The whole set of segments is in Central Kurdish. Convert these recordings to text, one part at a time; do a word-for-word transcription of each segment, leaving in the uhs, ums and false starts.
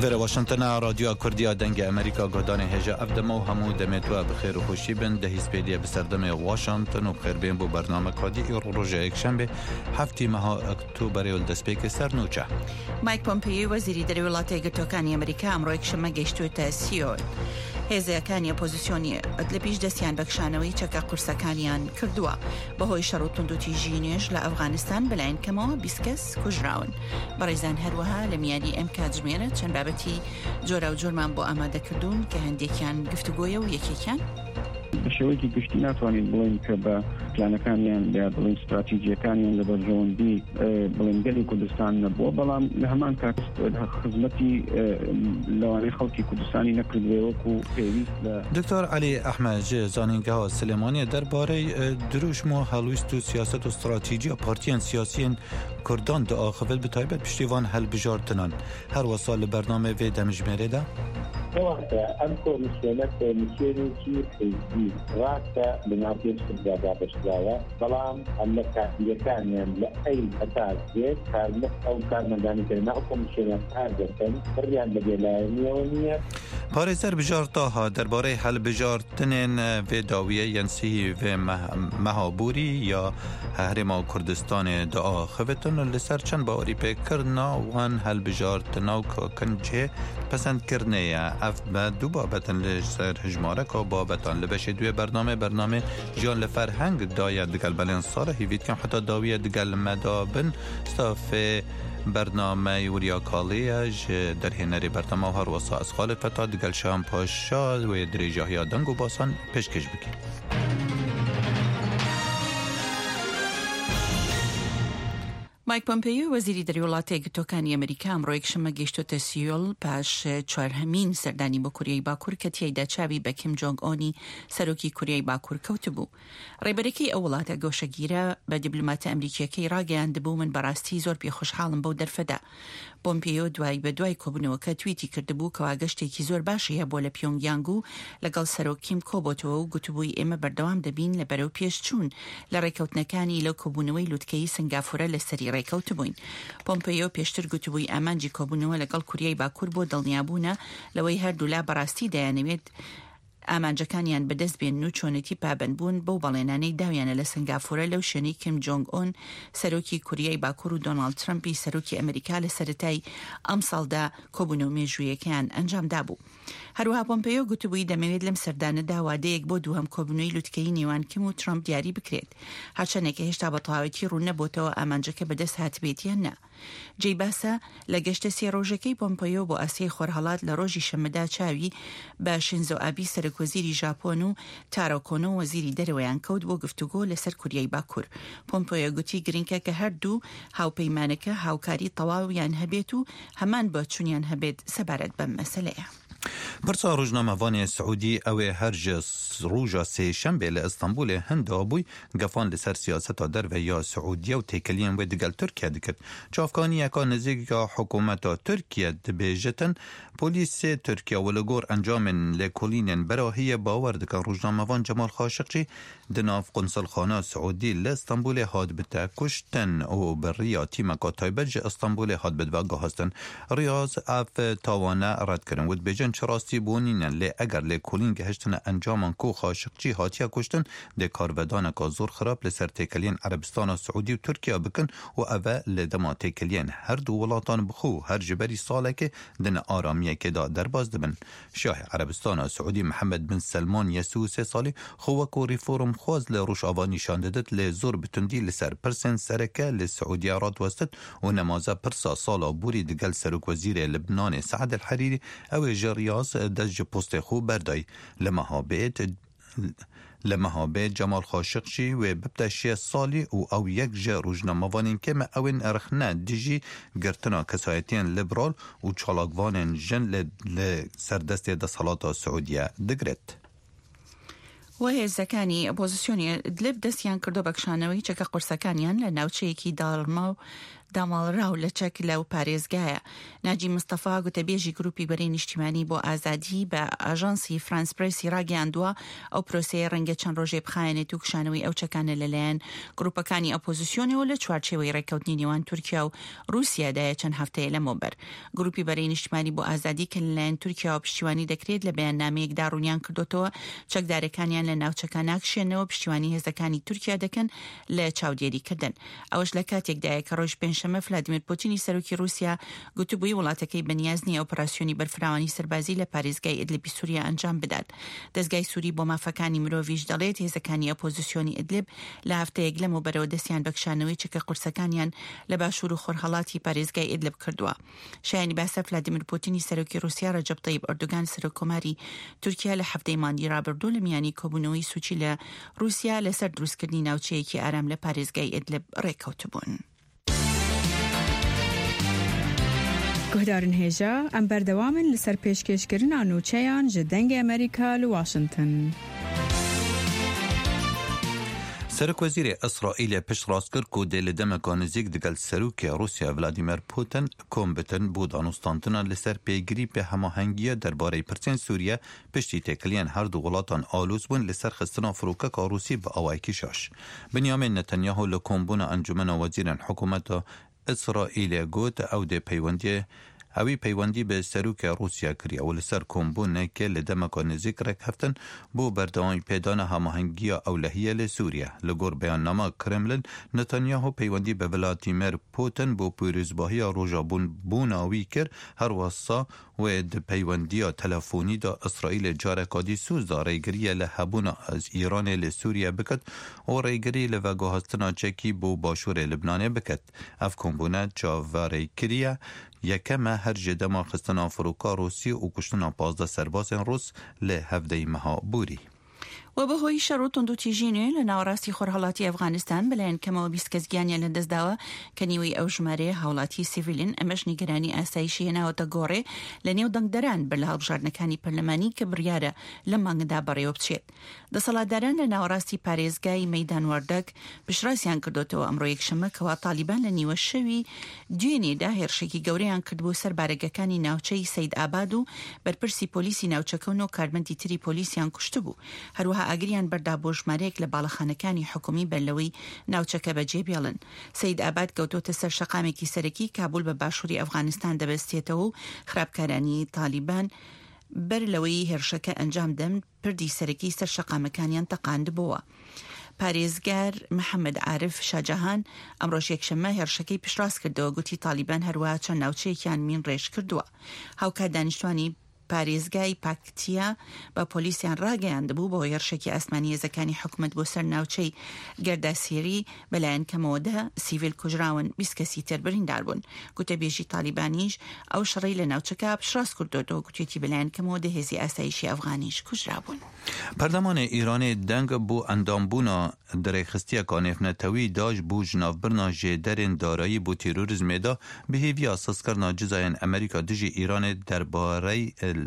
در واشنگتن رادیو کردیا دنگ امریکا گودان هجا افدمو همو دمتوا بخیر و خوشی بن ده هیسپیدیا بسردم واشنگتن و بخیر بین بو برنامه کادی روژه یک شنبه هفته ماه اکتبر ول دسپیک سرنوچه. مایک پومپیو وزیری در ولایت گرتوکانی امریکا امروز یکشنبه گشتو تا سیول. هێزەکانی ئۆپۆزیسیۆنی لە پیش دەستیان بەکشانەوەی چەکە قورسەکانیان کردووە بەهۆی شەڕ و توندوتیژی نوێژ لە ئەفغانستان بەلایەن کەمەوە بیست کەس کوژراون. بەڕێزان هەروەها لە میادی ئەم کاتژمێرە چەند بابەتی جۆرا و جۆرمان بۆ ئامادەکردوون کە هەندێکیان گفتوگۆیە و یەکێکیان بەشێوەیەکی گشتی ناتوانین بڵێن کە بە پلانەکانیان یا بڵێن استراتیژیەکانیان لە بەرژەوەندی بڵێن گەلی کوردستان نەبووە، بەڵام لە هەمان کات خزمەتی لەوانەی خەڵکی کوردستانی نەکردوێ وەکو پێویست لە دکتۆر علی ئەحمەد زانینگەها سلێمانیە دەربارەی دروشم و هەڵویست و سیاست و استراتیژی و پارتیان سیاسیین کوردان داخل بتایبەت پشتیوان هەڵبژاردنان هەروەسا لە بەرنامە وێ دەمژمێرێدا کەواتە ئەم کۆمیسیۆنە کۆمیسیۆنێکی حیزبی ڕاستە بناپێش کردادا بەشداوە، بەڵام ئەم لە کاتیەکانیان لە ئەی هەتاک دێت کارمەت ئەو کارمەندانیکردن ئەو کۆمیسیۆنە کار دەکەن بڕیان بە بێلایەنیەوە نییە. پارێزەر بژارتاها دەربارەی هەڵبژاردنên vê dawiyê yensî vê mehabûrî ya herêma Kurdistanê diaxivitin li ser çend bawerî pêkirina wan helbijardina kincê pesendkirinê ye. Ev me du babetin li ser hejmareka babetan li beşê duê bername bername jiyan li ferheng daye digel belên sala hîvîtkan heta dawiye digel medabin stafê برنامه وریا کالیه جه در هنری برنامه هر واسه از خال فتا دگل شام پاشا و دریجاهی دنگ و باسان پیشکش بکن. مایک پۆمپیۆ وەزیری دەری وڵاتە یەکگرتووەکانی ئەمریکا ئەمڕۆ یەکشەممە گەیشتۆتە سیۆڵ پاش چوارهەمین سەردانی بۆ کوریای باکوور کە تیایدا چاوی بە کیم جۆنگ ئۆنی سەرۆکی کوریای باکوور کەوتبوو. ڕێبەرەکەی ئەو وڵاتە گۆشەگیرە بە دیبلۆماتە ئەمریکیەکەی ڕاگەیاندبوو من بەڕاستی زۆر پێخۆشحاڵم بەو دەرفەدا. پۆمپیۆ دوای بە دوای کۆبوونەوەکە تویتی کردبوو کەوا گەشتێکی زۆر باشی هەبووە لە پیۆنگیانگ و لەگەڵ سەرۆکیم کۆبۆتەوە و گوتبووی ئێمە بەردەوام دەبین لە بەرەو پێشچوون لە ڕێکەوتنەکانی لەو کۆبوونەوەی لوتکەی سنگافورە لە سەری ڕێکەوت بووین. پۆمپیۆ پێشتر گوتبووی ئامانجی کۆبوونەوە لەگەڵ کوریای باکوور بۆ دڵنیابوونە لەوەی هەردوو لا بەڕاستی دەیانەوێت ئامانجەکانیان بەدەست بێن و چۆنەتی پابند بوون بەو بەڵێنانەی داویانە لە سنگافورە لەو شوێنەی کیم جۆنگ ئۆن سەرۆکی کوریای باکوور و دۆناڵد ترەمپی سەرۆکی ئەمریکا لە سەرەتای ئەم ساڵدا کۆبوونەوە مێژوویەکەیان ئەنجامدا بوو. هەروەها پۆمپیۆ گوتبووی دەمەوێت لەم سەردانەدا وادەیەک بۆ دووهەم کۆبوونەوەی لوتکەی نێوان کیم و ترەمپ دیاری بکرێت، هەرچەندێکە هێشتا بە تەواوەتی ڕوون نەبووتەوە ئامانجەکە بەدەست هاتبێتیان نا. جێی باسە لە گەشتە سێ ڕۆژەکەی پۆمپیۆ بۆ ئاسیای خۆرهەڵات لە ڕۆژی شەمەدا چاوی بە شینزۆ ئابی سەرۆکوەزیری ژاپۆن و تارۆ کۆنۆ وەزیری دەرەوەیان کەوت بۆ گفتوگۆ لەسەر کوریای باکوور. پۆمپیۆ گوتی گرنگە کە هەردوو هاوپەیمانەکە هاوکاری تەواویان هەبێت و هەمان بە چوونیان هەبێت سەبارەت بەم مەسەلەیە. برسا روزنامه‌وانی سعودی اوی هرج روزا سه شنبه ل استانبول هند ابوی گفان لسر سیاست در و یا سعودیه و تکلیان و دگل ترکیه دکت چافکانی یکا نزدیک حکومت ترکیه دبیجتن پلیس ترکیه ولگور انجام لکولین براهی باور دکن روزنامه‌وان جمال خاشقچی دناف قنصل خانه سعودی ل استانبول هاد بتا کشتن او بریا تیم کاتایبج استانبول هاد بدوگه هستن ریاض اف تاوانه رد کردن و بجن چراستی بونین لی اگر لی کولین گهشتن انجامان کو خاشقچی هاتیا کشتن دی کارودان که زور خراب لسر تکلین عربستان و سعودی و ترکیه بکن و اوه لدما تکلین هر دو ولاتان بخو هر جبری ساله که دن آرامیه که دا در باز دبن. شاه عربستان و سعودی محمد بن سلمان یسو سه سالی خوکو ریفورم خواز لروش آوانی شانددت لی زور بتندی لسر پرسن سرکه لسعودی راد وستد و نمازه پرسا سالا بوری دگل سرک وزیر لبنان سعد الحریری او جریاز دج پست خوب بردای لمهابت لمهابت جمال خاشقچی و ببتشی سالی و او یک جه روزنامه‌وانین که ما اون ارخنه دیجی گرتنا کسایتین لیبرال و چالاکوانین جن ل سردست دسالات سعودیه دگرت. و هێزەکانی ئۆپۆزیسیۆنی دلب دەستیان کردو بەکشانەوەی چەکە قورسەکانیان لە ناوچەیەکی داڵما و دامال راو لچک لو پارێزگایە. ناجی مستەفا گوتەبێژی گروپی بەرەی نیشتیمانی بۆ ئازادی بە ئاژانسی فرانس پرسی ڕاگەیاندووە ئەو پرۆسەیە ڕەنگە چەند ڕۆژێ بخایەنێت و کشانەوەی ئەو چەکانە لەلایەن گروپەکانی ئۆپۆزیسیۆنەوە لە چوارچێوەی ڕێکەوتنی نێوان تورکیا و رووسیادایە چەند هەفتەیە لەمەوبەر. گروپی بەرەی نیشتیمانی بۆ ئازادی کە لەلایەن تورکیا و پشتیوانی دەکرێت لە بەیاننامەیەکدا ڕوونیان کردوتەوە چەکدارەکانیان لە ناوچەکان ناکشێنەوە پشتیوانی هێزەکانی تورکیا دەکەن لە چاودێریکردن. ئەوەش لە کاتێکدایە کە ڕۆژ پێنجشەمە ڤلادیمیر پوتینی سەرۆکی رووسیا گوتبووی وڵاتەکەی بەنیاز نییە ئۆپراسیۆنی بەرفراوانی سەربازی لە پارێزگای ئیدلیبی سووریا ئەنجام بدات. دەستگای سووری بۆ مافەکانی مرۆڤیش دەڵێت هێزەکانی ئۆپۆزیسیۆنی ئیدلیب لە هەفتەیەک لەمەوبەرەوە دەستیان بەکشانەوەی چکە قورسەکانیان لە باشوور و خۆرهەڵاتی پارێزگای ئیدلیب کردووە. شایانی باسە ڤلادیمیر پوتینی سەرۆکی رووسیا ڕەجەب طەیب ئەردۆگان سەرۆکۆماری تورکیا لە هەفتەی ماندی ڕابردوو لە میانی کۆبوونەوەی سوچی لە رووسیا لەسەر دروستکردنی ناوچەیەکی ئارام لە پارێزگای ئیدلیب ڕێکەوتبوون. گهدارن هێژە ئەم بەردەوامن لەسەر پێشکەشکردنا نوچەیان ji dengê ئەمریکا لە واشنگتن. سەرۆکوەزیرê İsraîlê pişt rastkir ku dê li demeka nêzik digel serokê Rûsya Vladimir Putin kom bitin bû danûstantina li ser pêgirî pê hemahengiya derbarê pirsên Sûriye piştî têkiliyên her du welatan alûz bûn li ser xistina firokeka Rûsî bi awayekî şaş. Binyamin Netanyahu li kombûna Encumena Wezîrên Hikûmeta İsraîlê got ew dê peywendiyê Evî peywendî bi serokê Rûsya kiriye û li ser kombûnekê li demeka nêzik rek heftin bû berdewamî pêdana hemahengiya ewlehiyê li Sûriye. Li gor beyannama Kremlin, Netanyahu peywendî bi Vladimir Putin bû pîrozbahiya rojabûna wî kir, her wesa wê di peywendiya telefonî da İsraîlê careka dî sûz da rêgiriye li hebûna Îranê li Sûriye bikit û rêgirî li veguhestina çekî bû başûrê Libnanê bikit. Ev kombûne çaverê kiriye yekeme her ji dema xistina firoka Rûsî û kuştina pazda serbazên Rûs li hevdeyî meha bûrî. و بەهۆی شەڕ و توندوتیژینێ لە ناوەڕاستی خۆرهەڵاتی ئەفغانستان بەلایەن کەمەوە بیست کەس گیانیان لەدەستداوە کە نیوەی ئەو ژمارە هاوڵاتی سیڤیلن ئەمەش نیگەرانی ئاسایشی هێناوەتە گۆڕێ لە نێو دەنگدەران بەر لە هەڵبژاردنەکانی پەرلەمانی کە بڕیارە لە مانگدا بەڕێوە بچێت. دەسەڵاتداران لە ناوەڕاستی پارێزگای مەیدان وەردەک پشراسیان کردوتەوە ئەمڕۆ یەکشەمە کەوا تالیبان لە نیوە شەوی دوێنێدا هێرشێکی گەورەیان کردبوو سەر بارگەکانی ناوچەی سەید ئاباد و بەرپرسی پۆلیسی ناوچەکەون و کارمەندی تری پۆلیسیان کوشتبوو. هەروەها ئاگریان بەردا بۆ ژمارەیەک لە باڵەخانەکانی حکومی بەرلەوەی ناوچەکە بەجێ بێڵن. سەید ئاباد کەوتۆتە سەر شەقامێکی سەرەکی کابول بە باشووری ئەفغانستان دەبەستێتەوە و خراپکارانی تالیبان بەر لەوەی هێرشەکە ئەنجام دەن پردی سەرەکی سەر شەقامەکانیان تەقاندبووە. پارێزگار محەممەد عارف شاجەهان ئەمڕۆژ یەکشەمە هێرشەکەی پشتڕاست کردەوە گوتی تالیبان هەروە چەند ناوچەیەکیان مین ڕێژ کردووە. هاوکات دانیشتوانی پارێزگای پاکتیا بە پۆلیسیان ڕاگەیاندبوو بۆ هێرشێکی ئاسمانی هێزەکانی حکومەت بۆ سەر ناوچەی گەرداسێری بەلایەن کەمەوەدا سیڤیل کوژراون بیست کەسی تر بریندار بوون. گوتەبێژی تالیبانیش ئەو شەڕەی لە ناوچەکە پشتڕاست کردوەوە گوتێتی بەلایەن کەمەوەدا هێزی ئاسایشی ئەفغانیش کوژرا بوون. پەرلەمانی ئیرانê deng bû endambûna dirêxistiyeka nêvnetewî daş bû ji navbirina jêderên darayî bû terorîzmê da bihêviya sazkirina cizayên Amerîka dijî Îranê derbarey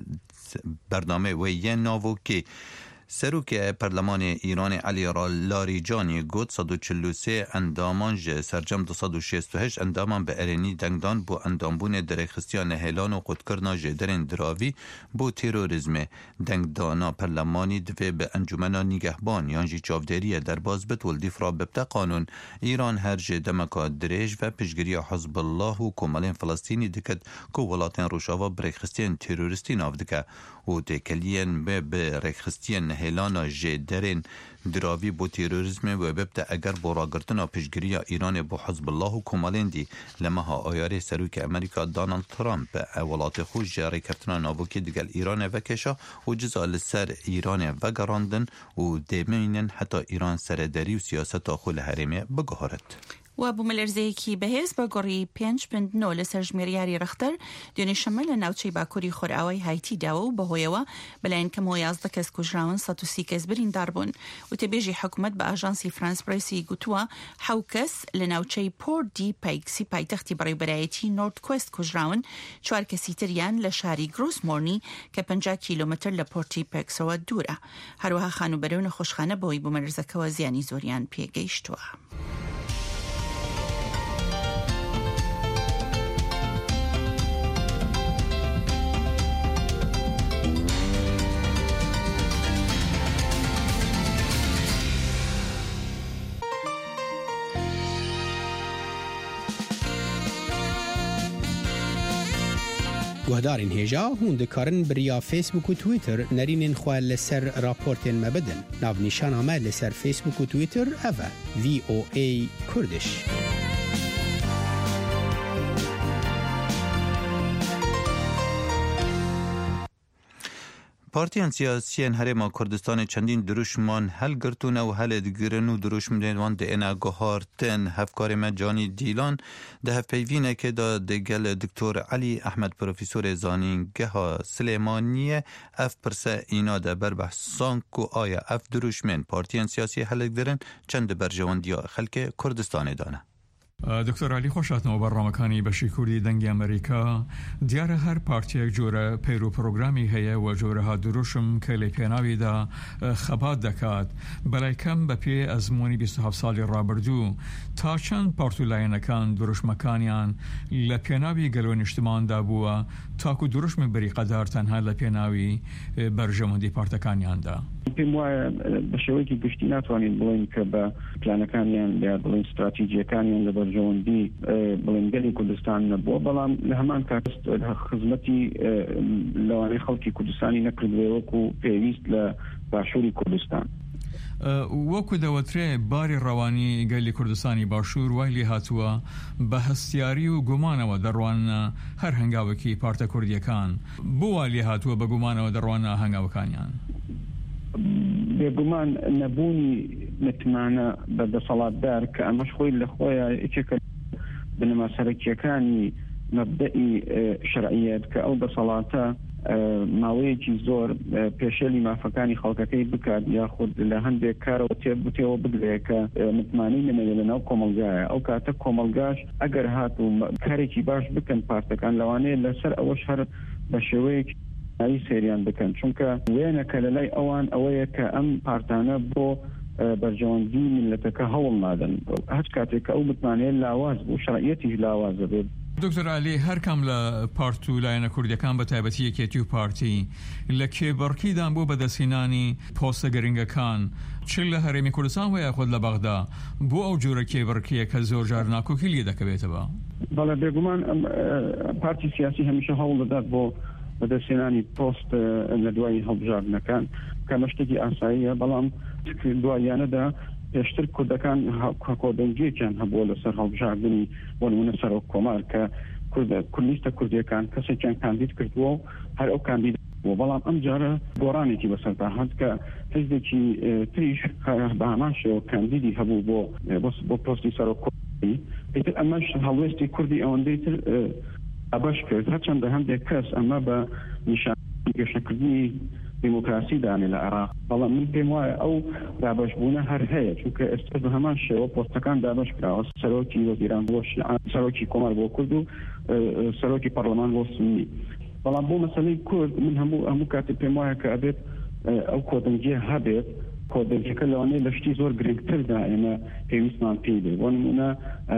bername wê yên navokê. Serokê Perlemanê Îranê Elî Larijanî got sed û çil û sê endaman ji sercem du sed û şêst û heşt endaman bi erênî dengdan bû endambûnê dirêxistiya nehêlan û qutkirina jêderên diravî bû terorîzmê. Dengdana Perlemanî divê bi Encumena Nîgehban yan jî çavdêriye derbas bit û dîfra bibte qanûn. Îran her jê demeka dirêj ve piştgiriya Hizbullah û komelên Filistînî dikit ku welatên Rojava bi rêxistiyên terorîstî nav dike û têkeliyên me bi rêxistiyên nehêlana jêderên diravî bû terorîzmê ve bibte eger bo ragirtina piştgiriya Îranê bû Hizbullah û komelên dî li meha ayarê serokê Amerîka Donald Trump e welatê xwe ji rêkeftina navokê digel Îranê vekeşa û ciza li ser Îranê vegerandin û dêmînin heta Îran serederî û siyaseta xwe li herêmê biguharit. و بۆ مەلەرزەیەکی بەهێز بە گۆڕی پێنج پند نۆ لەسەر ژمێریاری ڕەختەر دوێنێ لە ناوچەی باکووری خۆرئاوای هایتی داوە و بەهۆیەوە بەلایەن کەمەوە یازدە کەس کوژراون سەد و سی کەس بریندار بوون. وتەبێژی حکوومەت بە ئاژانسی فرانس پرسی گوتووە حەو کەس لە ناوچەی پۆرت دی پایکسی پایتەختی بەڕێوەبەرایەتی نۆرت کوێست کوژراون، چوار کەسی تریان لە شاری گرۆسمۆرنی کە پەنجا کیلۆمەتر لە پۆرتی پێکسەوە دوورە. هەروەها خانوبەرە و نەخۆشخانە بەوەی بوومەلەرزەکەوە زیانی زۆریان پێگەیشتووە. گهدارین هیجا هون دکارن بریا فیسبوک و تویتر نرینین خواه لسر راپورتین مبدن ناو نیشان آمد لسر فیسبوک و تویتر اوه وی او ای کردش. پارتیان سیاسیان هرما کردستان چندین دروشمان هل گرتون و هل دگرن و دروشمان ده اینا گوهارتن هفکار مجانی دیلان ده هفپیوینه که دا دگل دکتور علی احمد پروفیسور زانین گها سلیمانیه اف پرسه اینا ده بر بحثان کو آیا اف دروشمن پارتیان سیاسی هل گرن چند برجوان دیا خلک کردستان دانه. دکتر علی خوشاتنەوە بەڕامەکانی بەشی کوردی دەنگی ئەمریکا دیارە هەر پارتیەک جۆرە پەیرو پرۆگرامی هەیە و جۆرەها دروشم کە لێ پێناویدا خەبات دەکات بەلای کەم بە پێ ئەزمموی بیست و هەفت ساڵی ڕابردوو تا چەند پارتولایەنەکان دروشمەکانیان لە پێناوی گەلۆ نیشتماندا بووە تاکو دروشمی بەریقەدار تەنها لە پێناوی بەرژەوەندی پارتەکانیاندا. پێم وایە بە شێوەیەکی گشتی ناتوانین بڵێن کە بە پلانەکانیان یا بڵێن استراتیجیەکانیان لە بەرژەوەندی بڵێن گەلی کوردستان نەبووە بەڵام لە هەمان کات خزمەتی لەوانەیە خەڵکی کوردستانی نەکردوێ وەکو پێویست لە باشووری کوردستان. وەکو دەوەترێ باری ڕەوانی گەلی کوردستانی باشوور وای لێ هاتووە بە هەستیاری و گومانەوە دەڕوانە هەر هەنگاوێکی پارتە کوردیەکان بۆ وا لێ هاتووە بە گومانەوە دەڕوانە هەنگاوەکانیان. بێگومان نەبوونی متمانە بە دەسەڵاتدار کە ئەمەش خۆی لە خۆیان یەکێکە بنەما سەرەکیەکانی مەبدەئی شەرعیەت کە ئەو دەسەڵاتە ماوەیەکی زۆر پێشێلی مافەکانی خەڵکەکەی بکات یاخود لە هەندێک کارەوە تێبوتێەوە بگرێت کە متمانەی لەمەوێ لەناو کۆمەلگایە ئەو کاتە کۆمەلگاش ئەگەر هات و کارێکی باش بکەن پارتەکان لەوانەیە لەسەر ئەوەش هەر بە شێوەیەکی ئەی سێریان بکەن چونکە وێنەکە لە لای ئەوان ئەوەیە کە ئەم پارتانە بۆ بەرژەوەندی میلەتەکە هەوڵ نادەن هەچ کاتێک کە ئەو بتمانەیە لاواز بوو شەرعیەتیش لاوازە بێت. دکتۆر علی هەر کەم لە پارت و لایەنە کوردیەکان بە تایبەتی یەکێتی و پارتی لە کێبڕکیدان بۆ بەدەستهێنانی پۆستە گرنگەکان چ لە هەرێمی کوردستان و یاخود لە بەغدا بۆ ئەو جۆرە کێبڕکیە کە زۆر جار ناکۆکی لێ دەکەوێتەوە. بەڵێ بێگومان پارتی سیاسی هەمیشە هەوڵ دەدات بۆ بەدەستهێنانی پۆست لە دوای هەڵبژاردنەکان کە مەشتێکی ئاساییە بەڵام دواییانەدا پێشتر کوردەکان کۆدەنگیەکیان هەبووە لەسەر هەڵبژاردننی بۆ نمونە سەرۆک کۆمار کە کوردلیستە کوردیەکان کەسێکیان کاندید کردووە و هەر ئەو کاندید بووە بەڵام ئەم جارە گۆڕانێکی بەسەردا هات کە حیزبێکی تریش بە هەمان شێوە کاندیدی هەبوو بۆ بۆ پۆستی سەرۆک کۆماری ئیتر ئەمەش هەڵوێستی کوردی ئەوەندەی تر ئەبەش کرد هەرچەندە هەندێک کەس ئەمە بە نیشانی گەشتکردنی دیموکراسی دانێ لە عێراق بەڵام من پێم وایە ئەو دابەشبوونە هەر هەیە چونکە ئێستا بە هەمان شێوە پۆستەکان دابەش کراوە سەرۆکی وەزیران بۆ شیعان سەرۆکی کۆمار بۆ کورد و سەرۆکی پەرلەمان بۆ سونی بەڵام بۆ مەسەلەی کورد من هەموو هەموو کاتێک پێم وایە کە ئەبێت ئەو کۆدەنگیە هەبێت کۆدەنگیەکە لەوانەیە لە شتی زۆر گرنگتردا ئێمە پێویستمان پێی بێ بۆ نمونە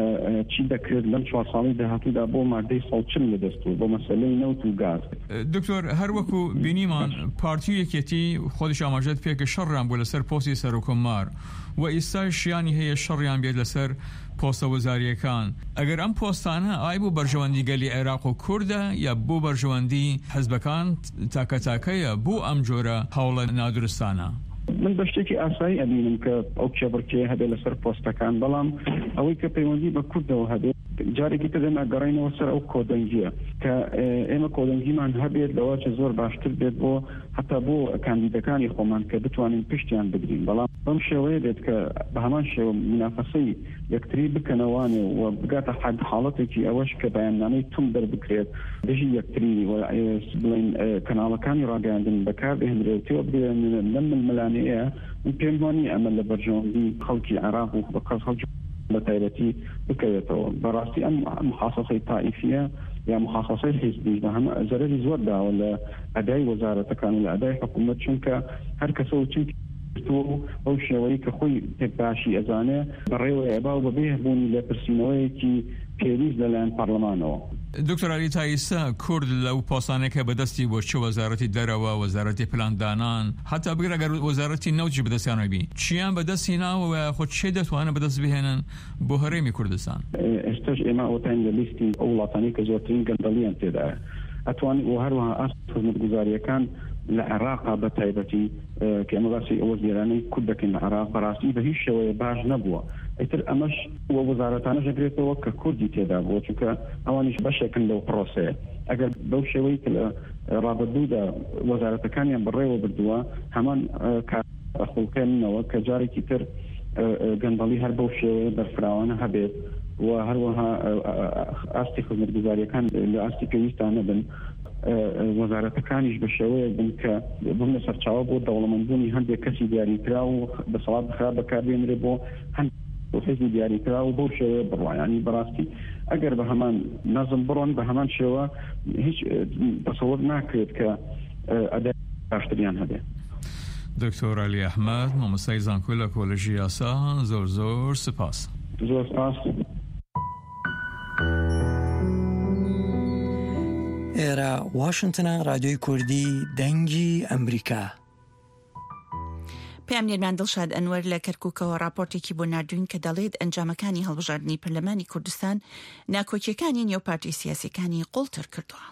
چی دەکرێت لەم چوار ساڵی داهاتوودا بۆ مادەی سەڵچن لەدەستوو بۆ مەسەلەی نەوت و گاز. دکتۆر هەر وەکو بینیمان پارتی یەکێتی خۆدیش ئاماژەت پێکە شەڕیان بۆ لەسەر پۆستی سەرۆکۆمار و ئێستا شیانی هەیە شەڕیان بێت لەسەر پۆستە وەزاریەکان ئەگەر ئەم پۆستانە ئای بۆ بەرژەوەندی گەلی عێراق و کووردە یا بۆ بەرژەوەندی حەزبەکان تاکە تاکەیە بۆ ئەم جۆرە هەوڵە نادروستانە. من بە شتێکی ئاسایی ئەبینم کە ئەو کێبڕکێ هەبێت لەسەر پۆستەکان بەڵام ئەوەی کە پەیوەندی بە کوردەوە هەبێت جارێکی تر دەما گەڕینەوە سەر ئەو کۆدەنگیە کە ئێمە کۆدەنگیمان هەبێت لەوەچە زۆر باشتر بێت بۆ حتا بۆ کاندیدەکانی خۆمان کە بتوانین پشتیان بگرین بەڵام بەم شێوەیە بێت کە بە هەمان شێوە منافەسەی یەکتری بکەنەوانێ و بگاتە حد حاڵەتێکی ئەوەش کە بەیاننامەی توم دەربکرێت دژی یەکتری بڵێن کەناڵەکانی ڕاگەاندن بەکار بهێنرێتەوە بێن لەم ململانەیە من پێم وانی ئەمە لە بەرژەوەندی خەڵکی عێراق و بە خەڵکی بە تایبەتی بکەوێتەوە بەڕاستی ئەم محاسەسەی تائیفیە یا محاسەسەی حیزبی بە هەمە زەرەری زۆر داوە لە ئەدای وەزارەتەکان و لە ئەدای حکوومەت چونکە هەر کەسەوە چونکە ئەو شێوەی کە خۆی پێکباشی ئەزانێ بەڕێوە ئێبا و بەبێ بوونی لە پرسیینەوەیەکی پێویست لەلایەن پەرلەمانەوە. دکتۆر علی تایستا کورد لەو پۆسانێکە بەدەستی بۆ چ وەزارەتی دەرەوە وەزارەتی پلاندانان حتا بگرە ئەگەر وەزارەتی نەوتی بەدەستیانەبی چیان بەدەستی ناوە خۆ چێ دەتوانە بەدەست بهێنن بۆ هەرێمی کوردستان. ئێستاش ئێمە ئەوتان لە لیستی ئەو وڵاتانی کە زۆرترین گەندەڵیان تێدایە ئەتوانێت و هەروەها ئاستی خزمەتگوزاریەکان لە عێراقا بەتایبەتی کە ئەمە باسی ئەوە زیێرانەی کورد دەکەین لە عێراق بەڕاستی بە هیچ شێوەیە باش نەبووە. ئیتر ئەمەش وە وەزارەتانە دەگرێتەوە کە کوردی تێدا بووە، چونکە ئەوانیش بەشێکن لەو پرۆسەیە. ئەگەر بەو شێوەی کە لە ڕابردوودا وەزارەتەکانیان بڕێوە بردووە هەمان کارخڵکێنەوە کە جارێکی تر گەندەڵی هەر بەو شێوەیە بەرفراوانە هەبێت و هەروەها ئاستی خزمەتگوزاریەکان لە ئاستی پێویستان نەبن، وەزارەتەکانیش بە شێوەیە بن کە بمنە سەرچاوە بۆ دەوڵەمەندبوونی هەندێک کەسی دیاریکرا و دەسەڵات بخرا بەکاربێنرێ بۆ هەند حزبی دیاریکرا و بەو شێوەیە بڕوایانی بەڕاستی ئەگەر بە هەمان نەزم بڕۆن بە هەمان شێوە هیچ تەسەوور ناکرێت کە ئەدای باشتریان هەبێت. دکتۆر علی ئەحمەد، مامۆستای زانکۆی لە کۆلێژی یاسا، زۆر زۆر سپاس. زۆر سپاس. ئێرە واشنتنە، رادیۆی کوردی دەنگی ئەمریکا. پێمنێرمان دڵشاد ئەنوەر لە کەرکووکەوە راپۆرتێکی بۆ نردوین کە دەڵێت ئەنجامەکانی هەڵبژاردننی پەرلەمانی کوردستان ناکۆکیەکانی نێوپارتی سیاسیەکانی قوڵتر کردووە.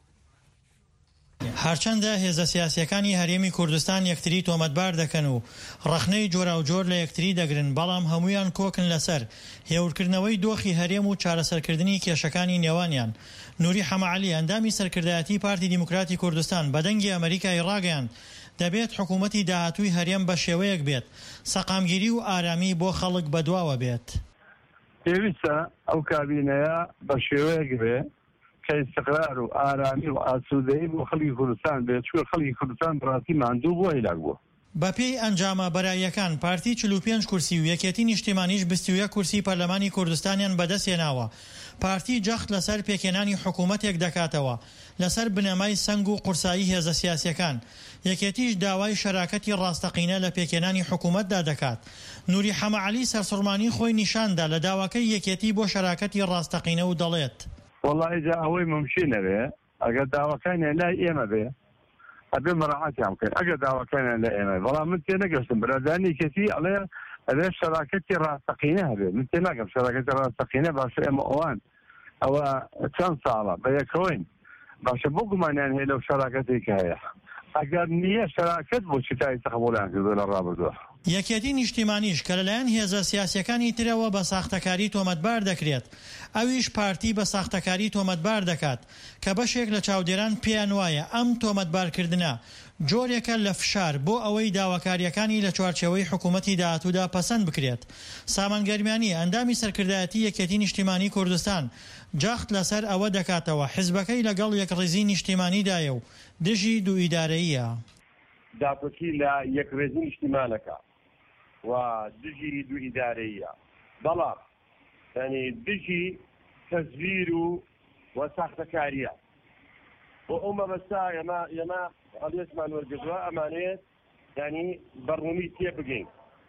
هەرچەندە هێزە سیاسیەکانی هەرێمی کوردستان یەکتری تۆمەتبار دەکەن و ڕەخنەی جۆرا و جۆر لە یەکتری دەگرن، بەڵام هەمویان کۆکن لەسەر هێورکردنەوەی دۆخی هەرێم و چارەسەرکردنی کێشەکانی نێوانیان. نوری حەمەعەلی، ئەندامی سەرکردایەتی پارتی دیموکراتی کوردستان بە دەنگی ئەمریکای ڕاگەیاند دەبێت حکوومەتی داهاتووی هەرێم بە شێوەیەک بێت سەقامگیری و ئارامی بۆ خەڵک بەدواوە بێت. پێویستە ئەو کابینەیە بە شێوەیەک بێ کە استقرار و ئارامی و ئاسوودەیی بۆ خەڵکی کوردستان بێت، چوە خەڵکی کوردستان بڕاستی ماندوو بۆ هیلاک بووە. بەپێی ئەنجامە بەراییەکان پارتی چل و پێنج کورسی و یەکێتی نیشتیمانیش بیست و یەک کورسی پەرلەمانی کوردستانیان بەدەستهێناوە. پارتی جەخت لەسەر پێکێنانی حکوومەتێک دەکاتەوە لەسەر بنەمای سنگ و قورسایی هێزە سیاسیەکان. یەکێتیش داوای شەراکەتی ڕاستەقینە لە پێکێنانی حکوومەتدا دەکات. نوری حەمەعەلی سەرسوڕمانی خۆی نیشاندا لە داواکەی یەکێتی بۆ شەراکەتی ڕاستەقینە و دەڵێت وەڵڵی جا ئەوەی ممکنە بێ ئەگەر داواکانیان لای ئێمە بێ ئەبێ مەراعاتیان بکەین. ئەگەر داواکانیان لای ئێمە بەڵام من تێ نەگەشتم بەرادانی کەسی ئەڵێ ئەبێ شەراکەتی ڕاستەقینە هەبێ. من تێ ناگەم شەراکەتی ڕاستەقینە باشە ئێمە ئەوان ئەوە چەند ساڵە بە یەکەوەین باشە بۆ گومانیان هەیە لەو شەراکەتی کە هەیە. ئەگەر نییە شەراکەت بۆ چیتای تەقبوڵیان کردو لە ڕابردووە. یەکێتی نیشتیمانیش کە لەلایەن هێزە سیاسیەکانی ترەوە بە ساختەکاری تۆمەتبار دەکرێت، ئەویش پارتی بە ساختەکاری تۆمەتبار دەکات کە بەشێک لە چاودێران پێیان وایە ئەم تۆمەتبارکردنە جۆرێکە لە فشار بۆ ئەوەی داواکاریەکانی لە چوارچێوەی حکوومەتی داهاتوودا پەسەند بکرێت. سامانگەرمیانی، ئەندامی سەرکردایەتی یەکێتی نیشتیمانی کوردستان جەخت لەسەر ئەوە دەکاتەوە حیزبەکەی لەگەڵ یەکڕێزی نیشتیمانیدایە و دژی دوو ئیدارەیە. داپۆکی لە یەکڕێزی نیشتیمانەکە و دژی دوو ئیدارەیە، بەڵام ینی دژی تەزویر و وە ساختەکاریە بۆ ئەو مەبەستا ئێمە ئێمە هەڵوێستمان وەرگردووە ئەمانێت ینی بەڕوومی تێ بگەین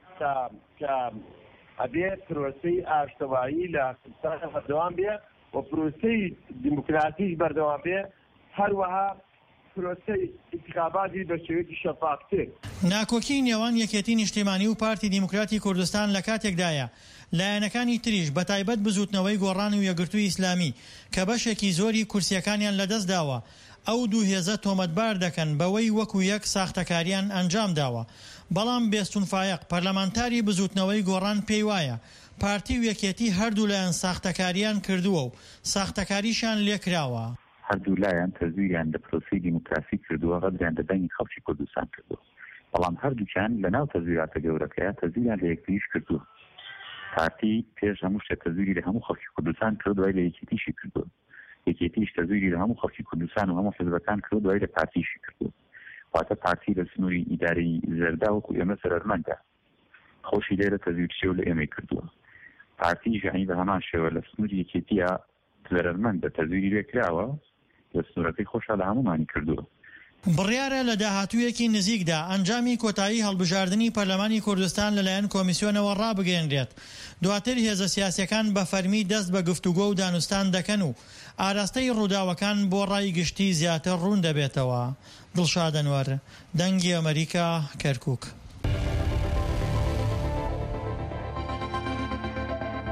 کە ئەبێ پرۆسەی ئاشتەوایی لە کوردستان بەردەوام بێ و پرۆسەی دیموکراتیش بەردەوام بێ، هەروەها پرۆسەی انتخاباتی بە شێوەیەکی شەفاف‌تر. ناکۆکی نێوان یەکێتی نیشتیمانی و پارتی دیموکراتی کوردستان لە کاتێکدایە لایەنەکانی تریش بەتایبەت بزوتنەوەی گۆڕانی و یەکگرتووی ئیسلامی کە بەشێکی زۆری کورسیەکانیان لەدەست داوە ئەو دوو هێزە تۆمەتبار دەکەن بەوەی وەکو یەک ساختەکاریان ئەنجام داوە. بەڵام بێستون فایق پەرلەمانتاری بزوتنەوەی گۆڕان پێی وایە پارتی و یەکێتی هەردوو لایەن ساختەکاریان کردووە و ساختەکاریشان لێکراوە. هەردوو لایەن تەزویریان لە پرۆسی دیموکراسی کردووە، غەدریان لە دەنگی خەڵکی کوردستان کردووە، بەڵام هەردووچیان لە ناو تەزویراتە گەورەکەیە تەزویریان لە یەکتریش کردووە. پارتی پێش هەموو شتێک تەزویری لە هەموو خەڵکی کوردستان کرد، دوای لە یەکێتیشی کردووە. یەکێتیش تەزویری لە هەموو خەڵکی کوردستان و هەموو حیزبەکان کرد، دوای لە پارتیشی کردووە. واتە پارتی لە سنووری ئیدارەی زەردا وەکو ئێمە سەرەرمەندە، خۆشی لێرە تەزویرچێ و لە ئێمەی کردووە. پارتیش یعنی بە هەمان شێوە لە سنووری یەکێتیە زەرەرمەندە، تەزویری لێکراوە لە سنوورەکەی خۆشە لە هەمومانی کردووە. بڕیارە لە داهاتوویەکی نزیکدا ئەنجامی کۆتایی هەڵبژاردننی پەرلەمانی کوردستان لەلایەن کۆمیسیۆنەوە ڕابگەێنرێت. دواتر هێزە سیاسیەکان بە فەرمی دەست بە گفتوگۆ و دانوستان دەکەن و ئاراستەی ڕووداوەکان بۆ ڕای گشتی زیاتر ڕوون دەبێتەوە. دڵشاد ئەنوەر، دەنگی ئەمریکا، کەرکووک.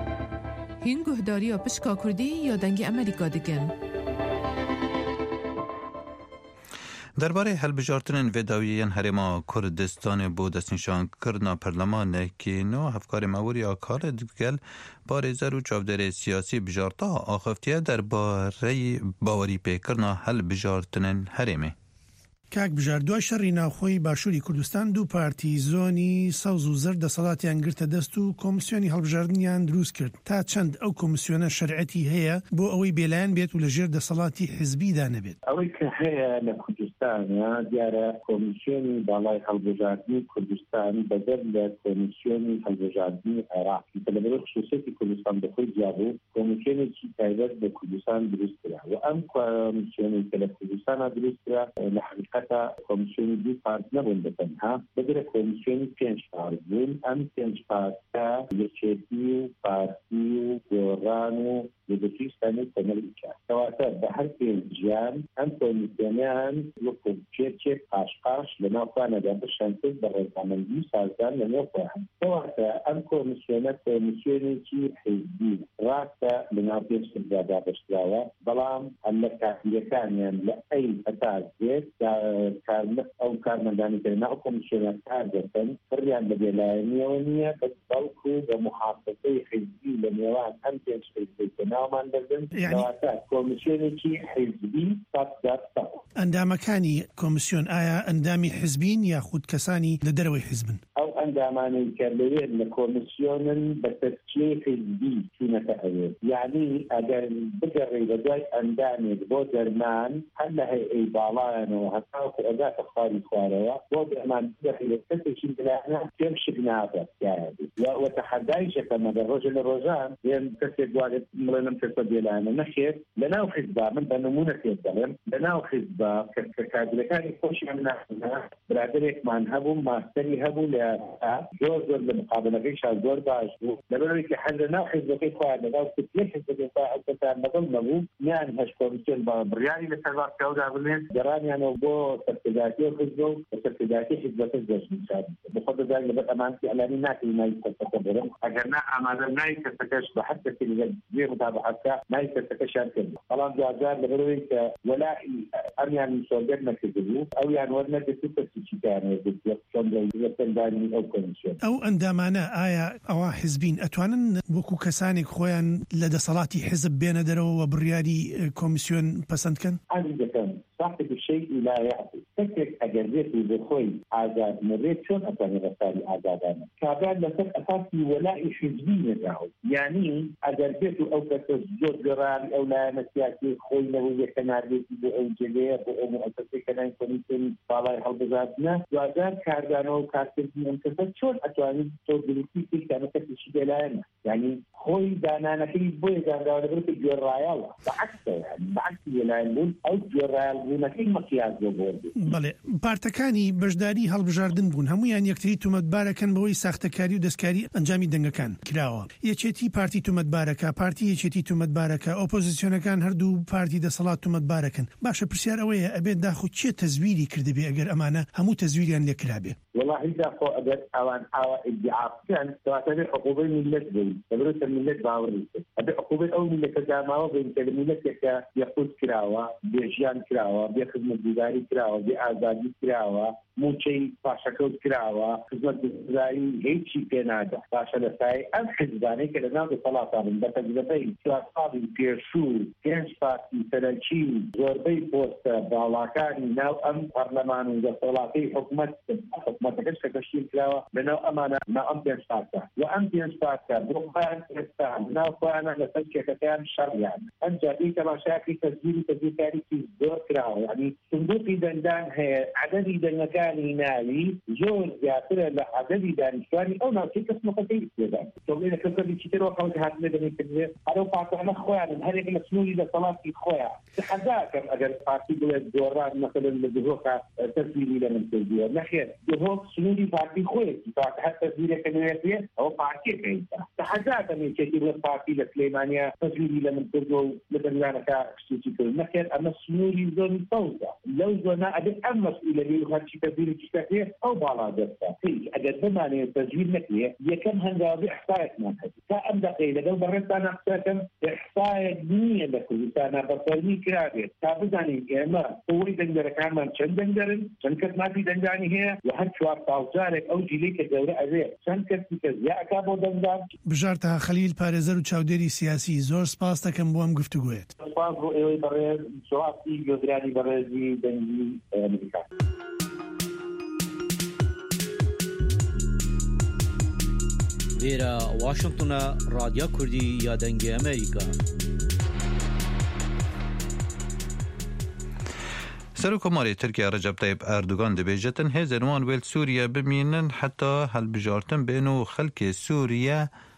هین گوهداری و پشکا کوردی یا دەنگی ئەمریکا دەکەن. درباره هەڵبژارتنên vêdawiyên Herêma Kurdistanê bû destnîşankirina Perlemanekî nû hevkarê mewriya Khalid Gel parêzer û çavderê siyasî bijarta axiftiye derbareyî bawerî pêkirina هەڵبژارتنên Herêmê. کاک بژار دوای شەڕی ناوخۆی باشووری کوردستان دوو پارتی زۆنی سەوز و زەر دەسەڵاتیان گرتە دەست و کۆمیسیۆنی هەڵبژاردنیان دروست کرد تا چەند ئەو کۆمیسیۆنە شەرعەتی هەیە بۆ ئەوەی بێلایەن بێت و لەژێر دەسەڵاتی حیزبیدا نەبێت. ئەوەی کە هەیە لە کوردستانە دیارە کۆمیسیۆنی باڵای هەڵبژاردنی کوردستان بەدەر لە کۆمیسیۆنی هەڵبژاردنی عێراقی کە لەبەر خصوصیەتی کوردستان بەخۆی جیابوو کۆمیسیۆنێکی تایبەت بە کوردستان دروست کرا و ئەم کۆمیسیۆنی کە لە کوردستانە دروست کرا لە حقیقەت کۆمیسیۆنی دوو پارت نەبوون بەتەنها بەگرە کۆمیسیۆنی پێنج پارت بوون ئەم پێنج پارتە یەکێتی و پارتی و گۆڕان و لەدەستیستانی تەمەلیکە کەواتە بە هەر پێنجیان ئەم کۆمیسیۆنیان وەکو چێکێک پاشپاش لەناوخوانەدا بشەندن بە ڕێزامەندی سازدان لەنێوخۆیان کەواتە ئەم کۆمیسیۆنە کۆمیسیۆنێکی حیزبی ڕاستە لەناو پێنجدا دابەشراوە بەڵام هەر لە کاتیەکانیان لە ئەی هەتا زێت ئەو کارمەندانی کە لەناو کۆمیسیۆنە کار دەکەن فڕیان بە بێلایەنیەوە نییە بە بەڵکو بە محافظەی حیزبی لە نێوان ئەم پێنج حیزبی ناومان دەبن کەواتە کۆمیسیۆنێکی حیزبی سەد ئەندامەکانی کۆمیسیۆن ئایا ئەندامی حیزبین یاخود کەسانی لە دەرەوەی حیزبن؟ ئەو ئەندامانەی کە لەوێت لە کۆمیسیۆنن بە تەسکیەی حیزبی چوونەتە ئەوێت یعنی ئەگەر بگەڕێ بە دوای ئەندامێک بۆ دەرمان هەر لە هەیئەی باڵایانەوە هەتاوەکو ئەگاتە خواری خوارەوە بۆ دەرمان بگەڕێ لە کەسێکی بلانە پێم شک نابێت وە تەحەدایشەکە مەگەر ڕۆژە لە ڕۆژان پێم کەسێک دوارێت مڵێنم کەسە بێلانە نەخێت لەناو حیزبا من بە نمونە پێت دەڵێم لەناو حیزبا کە کادرەکانی خۆشیان ناخنا برادرێکمان هەبوو ماستەری هەبوو لە زۆر زۆر لە مقابلەکەیشا زۆر باش بوو لەبەرەوەی کە حەز لەناو حیزبەکەی خۆیان لەناو لێ حیزبەکەی ئەوکەسان لەگەڵ نەبوو میان هەش کۆمیسیۆن بە بڕیاری لەسەر ڕاستەوەدا بنێن گەڕانیانەوە بۆ سەرکرداتی حیزبە و بە سەرکرداتی حیزبەکە دەژنیشان بەخۆ دەزانین لەبەر ئەمانتی ئەلانی ناکەی ناوی کەسەکە بڕم ئەگەر نا ئامادە ناوی کەسەکەش بە هەر کەسی لەگەڵ زێ متابعەتکە ناوی کەسەکەشان کرد بەڵام دوجار لەبەرەوەی کە وەلای ئەمیان سۆرگەر نەکردبوو ئەویان وەرنەگرت و کەسێکی کارێتدانی ئەو کۆمیسیۆن ئەو ئەندامانە ئایا ئەوە حیزبین ئەتوانن وەکو کەسانێک خۆیان لە دەسەڵاتی حیزب بێنە دەرەوە و بڕیاری کۆمیسیۆن پەسەندکەن؟ ئەنی دەکەن صاحب الشيء لا يعطي فكرة أجريته بخوي عذاب مريت شون أتاني رسالي عذابانا كابان لسك أساسي ولاء حزبي نجاهو يعني أجريته أو كتزجر جرالي أو لا نسياتي خوي له يكناريتي بأو جلير بأو مؤسسي كنان كونيسين طالعي حلبزاتنا وأجار كاردانو كارتنتي منتفت شون أتواني تودلتي في كانت تشي بلانا يعني خوي دانانا كي بوي دانا ولبرت جرايا بعكسه يعني بعكس يلاينون أو جرايا بەڵێ پارتەکانی بەشداری هەڵبژاردن بوون هەمویان یەکتری تومەتبارەکەن بەوەی ساختەکاری و دەستکاری ئەنجامی دەنگەکان کراوە یەکێتی پارتی تومەتبارەکە پارتی یەکێتی تومەتبارەکە ئۆپۆزیسیۆنەکان هەردوو پارتی دەسەڵات تومەتبارەکەن باشە پرسیار ئەوەیە ئەبێت داخو چێ تەزویری کردبێ ئەگەر ئەمانە هەموو تەزویریان لێکرابێ والله داخو ئەگەر ئەوان ئاوا ئیدعاکەن کەواتە عقوبەی میلەت بووی دەبێت میلەت باوەڕی ئەبێ عقوبەی ئەو میلەتە داماوە بین کە میلەتێکە یەخود کراوە بێژیان کراوە بێ خزمەت گوزاری کراوە بێ ئازادی کراوە موچەی پاشەکەوت کراوە خزمەت گوزاری هیچی پێ نادا باشە لەسای ئەم حیزبانەی کە لەناو دەسەڵاتان بە تەجربەی ساڵی پێشوو پێنج پارتی سەرەکی زۆربەی پۆستە باڵاکانی ناو ئەم پەرلەمان و دەسەڵاتی حکومەت حکومەتەکەش کە گەشتین کراوە لەناو ئەمانە ناو ئەم پێنج پارتە و ئەم پێنج پارتە بۆ خۆیان ئێستا ناو خۆیانە لەسەر کێکەکەیان شەڕیان ئەم جادی تەماشاکەی تەزویری تەزویرکاریی زۆر کراوە یعنی صندوقی دەنگدان هەیە عەدەدی دەنگەکانی ناوی زۆر زیاترە لە عەدەدی دانیشتوانی ئەو ناوچەی کەسمەکەی پێدان تۆڵێ کەسەی چیترەوە خەڵک هاتنە دەمێکردێ هەرەو پارتەکانە خۆیانن هەرێک لە سنووری دەسەڵاتی خۆیان حەزاکەم ئەگەر پارتی بڵێت دۆڕان مەسەلەن لە دهۆکە تەزویری لە من کردووە نەخێر دهۆک سنووری پارتی خۆیەتی پارتە هەر تەزویرێکە نوێتێ ئەوە پارتیەکەیتا حەزاکەم یەکێکی بڵێت پارتی لە سلەیمانیا تەزویری لە من کردووە و لە دەرگانەکە شتێکی کرد نەخێر ئەمە سنووری زۆنی سەوزە لەو زۆنا ئەبێت ئەم مەسئولەی هەرچی کە تسجيل الشتاكية أو بالا دستا هي أجد بمعنى تسجيل نكية يكم هنجا إحصائيات ما هذه كأم دقيقة لو بريت أنا أحسن إحصائيات نية لكل سنة بطلني كرابية كابزاني إما هو يدنجر كمان شن دنجرن شن كت ما في دنجاني هي وحد شوار طاوزارك أو جليك الدولة أزير شن كت كزياء كابو دنجان بجارتها خليل باريزر وشاوديري سياسي زور سپاس دەکەم بۆ ئەم گفتوگوێت. سپاس بۆ ئێوەی بەڕێز سوڵاتی گوێگرانی بەڕێزی دەنگی ئەمریکا. وێرە واشنگتنە رادیۆ کوردی یا دەنگی ئەمریکا. سەرۆکۆماری تورکیا ڕەجەب تایب ئەردوغان دەبێژێتن هێزەروان وێل سووریا بمینن حتا هەڵبژارتن بێن و خەڵکی سووریا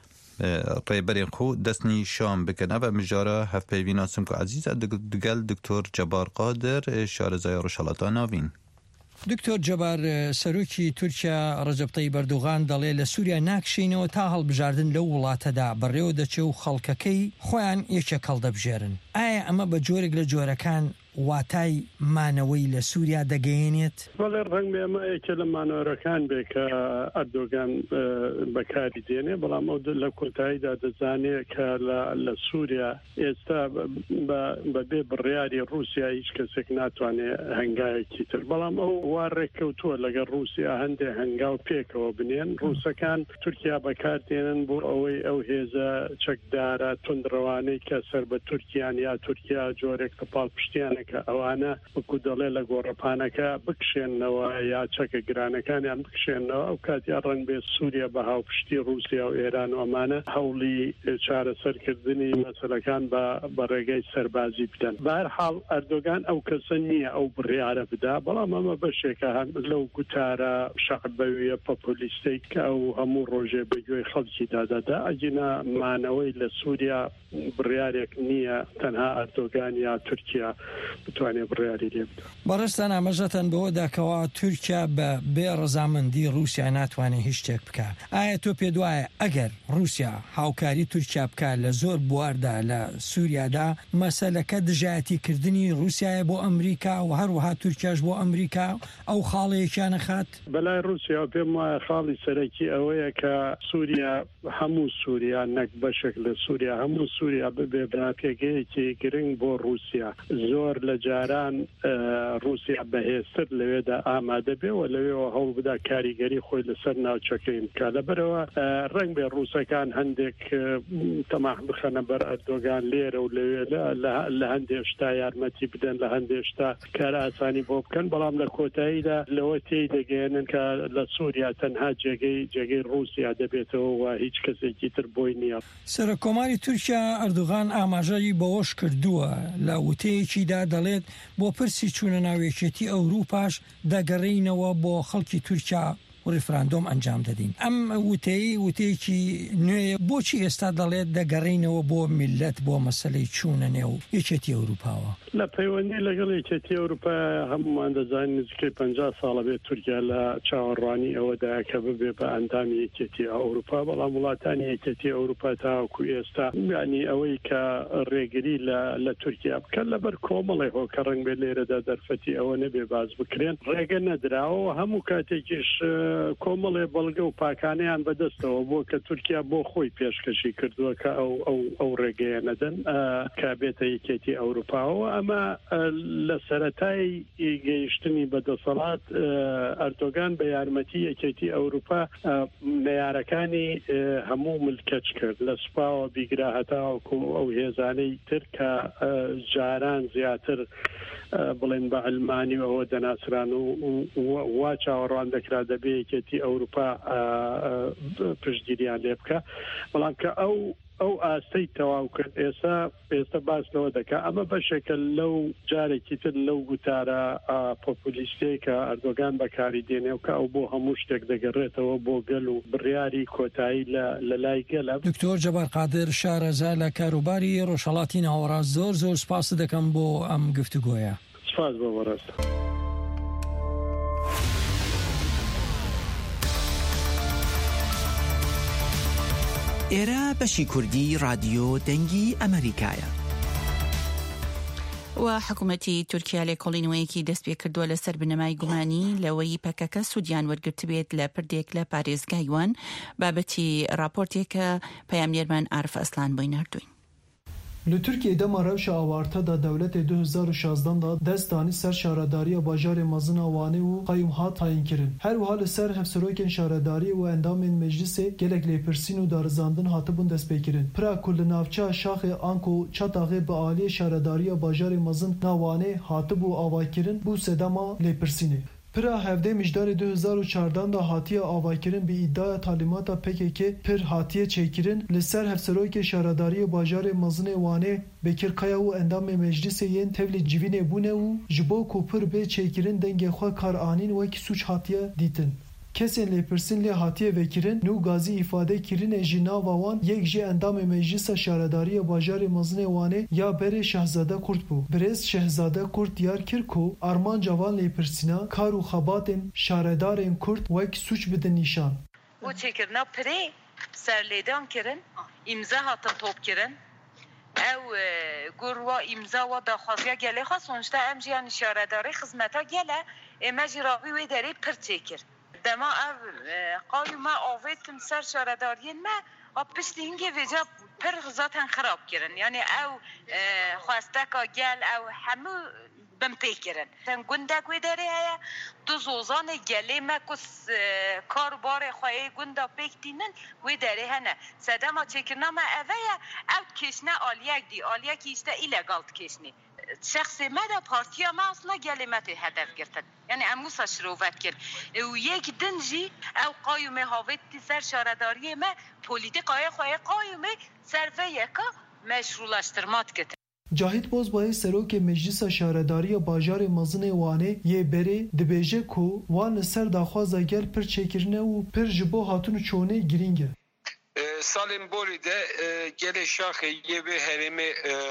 ڕێبەرێن خۆ دەستنی شام بکەن ئەvە مژارە هەفپەیوینا سمکو عەزیز دگەل دکتۆر جەبار قادر شارەزای ڕۆژهەڵاتا ناوین. دکتۆر جەبار سەرۆکی تورکیا ڕەجەب تایب ئەردوغان دەڵێ لە سووریا ناکشینەوە تا هەڵبژاردن لەو وڵاتەدا بەڕێوە دەچێ و خەڵکەکەی خۆیان یەکێک هەڵدەبژێرن. ئایا ئەمە بە جۆرێک لە جۆرەکان واتای مانەوەی لە سووریا دەگەیەنێت؟ بەڵێ ڕەنگ ئەمە یەکێ لە مانەوەرەکان بێ کە ئەردۆگان بەکاری دێنێ بەڵام ئەو لە کۆتاییدا دەزانێت کە لە سووریا ئێستا بەبێ بڕیاری رووسیا هیچ کەسێک ناتوانێت هەنگایەکی تر بەڵام ئەو وا ڕێککەوتووە لەگەڵ رووسیا هەندێک هەنگاو پێکەوە بنێن رووسەکان تورکیا بەکاردێنن بۆ ئەوەی ئەو هێزە چەکدارە تونندڕەوانەی کە سەر بە تورکیان یا تورکیا جۆرێک تەپاڵ پشتیانە کە ئەوانە بکو دەڵێ لە گۆڕەپانەکە بکشێنەوە یا چەکە گرانەکانیان بکشێنەوە ئەو کاتیا ڕەنگ بێ سووریا بە هاوپشتی رووسیا و ئێران و ئەمانە هەوڵی چارەسەرکردنی مەسەلەکان بە ڕێگەی سەربازی بدەن. بە هەر حاڵ ئەردۆگان ئەو کەسە نییە ئەو بڕیارە بدا بەڵام ئەمە بەشێکە لەو گوتارە شەعبەویە پۆپولیستەی کە ئەو هەموو ڕۆژێ بەگوێی خەڵکی دادەدا ئەجینا مانەوەی لە سووریا بڕیارێک نییە تەنها ئەردۆگان یا تورکیا بتوانێت بڕیاری لێ بدە. بەڕێستان ئاماژەتەن بەوە داکەوە تورکیا بە بێ ڕەزامەندی رووسیا ناتوانێت هیچ شتێک بکە. ئایا تۆ پێ دوایە ئەگەر رووسیا هاوکاری تورکیا بکە لە زۆر بواردا لە سووریادا مەسەلەکە دژایەتیکردنی رووسایە بۆ ئەمریکا و هەروەها تورکیاش بۆ ئەمریکا ئەو خاڵەیەکیان نەخات؟ بەلای رووسیا پێم وایە خاڵی سەرەکی ئەوەیە کە سووریا هەموو سووریا نەک بەشێک لە سووریا هەموو سووریا ببێ بناپێگەیەکی گرنگ بۆ رووسیا. زۆر لە جاران رووسیا بەهێزتر لەوێدا ئامادە بێ و لەوێەوە هەوڵ بدا کاریگەری خۆی لەسەر ناوچەکەی بکات. لەبەرەوە ڕەنگ بێ رووسەکان هەندێک تەماح بخەنە بەر ئەردۆگان لێرە و لەوێ لە هەندێک شتا یارمەتی بدەن لە هەندێک شتا کارە ئاسانی بۆ بکەن بەڵام لە کۆتاییدا لەوە تێی دەگەێنن کە لە سووریا تەنها جێگەی جێگەی رووسیا دەبێتەوە و هیچ کەسێکی تر بۆی نییە. سەرۆکۆماری تورکیا ئەردوغان ئاماژەی بەوەش کردووە لە وتەیەکیدا دەڵێت بۆ پرسی چوونە ناوێکێتی ئەوروپاش دەگەڕینەوە بۆ خەڵکی تورکیا و ڕیفراندۆم ئەنجام دەدەین. ئەم وتەی وتەیەکی نوێیە بۆچی ئێستا دەڵێت دەگەڕینەوە بۆ میلەت بۆ مەسەلەی چوونە نێو یەکێتی ئەوروپاوە؟ لە پەیوەندی لەگەڵ یەکێتی ئەوروپا هەمومان دەزانین نزیکەی پەنجا ساڵە بێت تورکیا لە چاوەڕوانی ئەوەدا کە ببێ بە ئەندامی یەکێتی ئەوروپا بەڵام وڵاتانی یەکێتی ئەوروپا تاوەکو ئێستا یعنی ئەوەی کە ڕێگری لە تورکیا بکەن لەبەر کۆمەڵی هۆ کە ڕەنگ بێ لێرەدا دەرفەتی ئەوە نەبێ باز بکرێن ڕێگە نەدراوە هەموو کاتێکیش کۆمەڵێ بەڵگە و پاکانیان بەدەستەوە بۆ کە تورکیا بۆ خۆی پێشکەشی کردووە کە ئەو ئەو ڕێگەیە نەدەن کە بێتە یەکێتی ئەوروپاوە. ئەمە لە سەرەتای گەیشتنی بەدەسەڵات ئەردۆگان بە یارمەتی یەکێتی ئەوروپا نەیارەکانی هەموو ملکەچ کرد لە سوپاوە بیگرا هەتاوەکو ئەو هێزانەی تر کە جاران زیاتر بڵێن بە ئەلمانی ئەوە دەناسران و وا چاوەڕوان دەکرا دەبێ یەکێتی ئەوروپا پشتگیریان لێ بکە بەڵام کە ئەو ئەو ئاستەی تەواو کرد ئێستا ئێستا باسنەوە دەکات ئەمە بەشێکە لەو جارێکی تر لەو گوتارە پۆپولیستەی کە ئەردۆگان بەکاری دێنێ و کە ئەو بۆ هەموو شتێک دەگەڕێتەوە بۆ گەل و بڕیاری کۆتایی لە لای گەلە. دکتۆر جەبار قادر شارەزا لە کاروباری ڕۆژهەڵاتی ناوەڕاست زۆر زۆر سپاس دەکەم بۆ ئەم گفتوگۆیە. سپاس بۆ وەڕاستە. ئێرە بەشی کوردی رادیۆ دەنگی ئەمریکایە. و حکوومەتی تورکیا لێکۆڵینەوەیەکی دەست پێ کردووە لەسەر بنەمای گومانی لەوەی پەکەکە سوودیان وەرگرت بێت لە پردێک لە پارێزگایوان بابەتی راپۆرتێکە پەیامنێرمان عارف ئەسلان بۆی نردوین. Li Tirkiyeyê dema rewşa awarta da dewletê du hezar û şazdan da dest danî ser şaredariya bajarê mezin a Wanê û Qayûm hat tayinkirin. Her wiha li ser hevserokên şaredariyê û endamên meclisê gelek lêpirsîn û darizandin hatibûn destpêkirin. Pira ku li navçeya Şaxê Anko Çataxê bi aliyê şaredariya bajarê mezin na Wanê hatibû avakirin bû sedema lêpirsînê. Pira hevdê mijdarê du hezar û çardan da hatiye avakirin bi îddia talîmata P K K pir hatiye çêkirin li ser hevserokê şaredariyê bajarê mezinê Wanê Bekir Kaya û endamê meclisê yên tevlî civînê bûne û ji bo ku pir bê çêkirin dengê xwe kar anîn wekî suç hatiye dîtin. Kesên lêpirsîn lê hatiye vekirin nû gazî îfade kirinê jî nava wan yek ji endamê meclisa şaredariya bajarê mezinê Wanê ya berê Şehzade Kurt bû. Birêz Şehzade Kurt diyar kir ku armanca van lêpirsîna kar û xebatên şaredarên Kurt wek suç bidin nîşan. Bu çêkirina pirê serlêdan kirin, îmza hatin top kirin. Ew gurwa îmza wa daxwaziya gelê xwe sonuçta em jî yani şaredarî xizmeta gele ême jî ravî wê derê pir çêkir. Dema ev Qayûma avêtin ser şaredariyên me a piştî hingê vêca pir zaten xirab kirin. Yani ew xwesteka gel ew hemû bin pê kirin. Ten gundek wê derê heye du zozanê gelê me ku karbarê xweyê gunda pêk dînin wê derê hene. Sedema çêkirina me ev heye ew kêşne aliyek dî. Aliyekî işte illegal kêşnî. Şexsê me de partiya me aslında gelê me tê hedef girtin. Yani em wisa şirovet kir. Û yek din jî ew Qayûmê havêtî ser şaredariyê me polîtîkaya xwe yê Qayûmê ser vê yeka meşrulaştırma dikitin. Cahit Bozbayê serokê meclisa şaredariya bajarê mezinê Wanê yê berê dibêje ku wan li ser daxwaza gel pir çêkirine û pir ji bo hatûn û çûnê girîng e. Salên borî de gelê Şaxê yê vê herêmê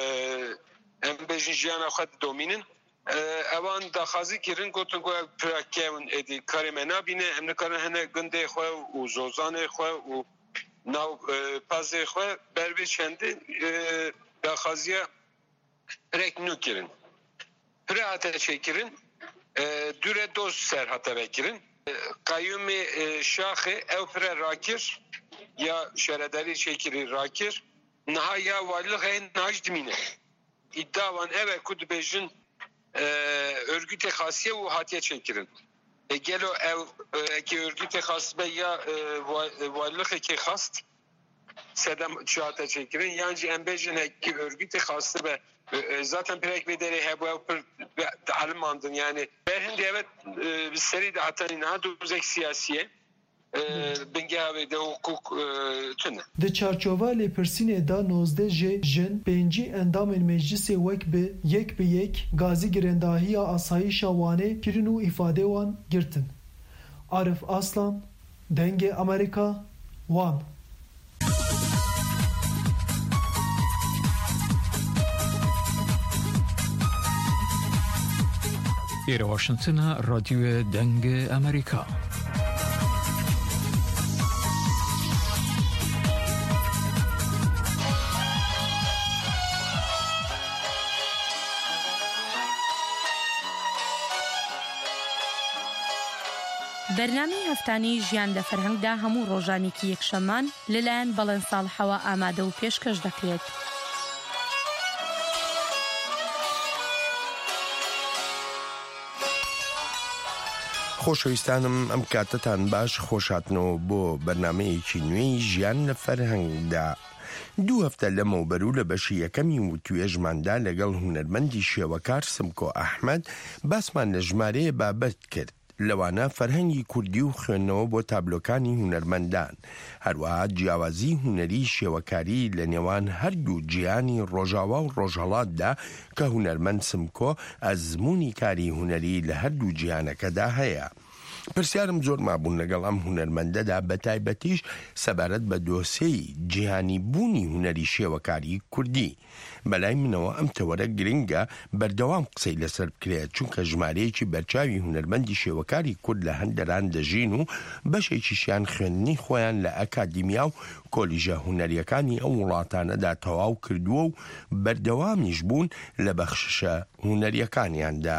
em bêjin jiyana xwe didomînin. Ewan daxwazî kirin gotin ku ev pirakewin êdî karê me nabîne em nikarin hene gundê xwe û zozanê xwe û nav pazê xwe ber vê çendê daxwaziya pirek nû kirin. Pire hate çêkirin dûre doz ser hate vekirin. Qayûmê Şaxê ew pire rakir ya şaredarî çêkirî rakir niha ya walihê naj dimîne. İddia van eve ku dibêjin örgütê xasiye û hatiye çêkirin. E gelo ev ki örgütê xas be ya walihekê xast sedem çihate çêkirin yan jî em bêjin ki örgütê xastı be zaten pirek vê derê hebû ew pir elmandin yani berhin de evet bi serî de hatanî niha dozek siyasiye bingavê de hukuk tune. Di çarçova lêpirsînê da nozdeh jê jin pêncî endamên meclisê wek bi yek bi yek gazî girendahiya asayîşa Wanê kirin û îfadê wan girtin. Arif Aslan, Dengê Amerîka, Wan. Îro Washingtona Radyoya Dengê Amerîka. بەرنامەی هەفتانەی ژیان لە فەرهەنگدا هەموو ڕۆژانێکی یەکشەممان لەلایەن بەڵێن ساڵحەوە ئامادە و پێشکەش دەکرێت. خۆشەویستانم ئەم کاتتان باش خۆشاتنەوە بۆ بەرنامەیەکی نوێی ژیان لە فەرهەنگدا. دوو هەفتە لەمەوبەر و لە بەشی یەکەمی و توێژماندا لەگەڵ هونەرمەندی شێوەکار سمکۆ ئەحمەد باسمان لە ژمارەیە بابەت کرد. لەوانە فەرهەنگی کوردی و خوێندنەوە بۆ تابلۆکانی هونەرمەندان هەروەها جیاوازی هونەری شێوەکاری لە نێوان هەردوو جیانی ڕۆژاوا و ڕۆژهەڵاتدا کە هونەرمەند سمکۆ ئەزموونی کاری هونەری لە هەردوو جیانەکەدا هەیە. پرسیارم زۆر مابوون لەگەڵ ئەم هونەرمەندەدا بە تایبەتیش سەبارەت بە دۆسەی جیهانی بوونی هونەری شێوەکاری کوردی. بەلای منەوە ئەم تەوەرە گرنگە بەردەوام قسەی لەسەر بکرێت، چونکە ژمارەیەکی بەرچاوی هونەرمەندی شێوەکاری کورد لە هەندەران دەژین و بەشێکیشیان خوێندنی خۆیان لە ئەکادیمیا و کۆلیژە هونەریەکانی ئەو وڵاتانەدا تەواو کردووە و بەردەوامیش بوون لە بەخششە هونەریەکانیاندا.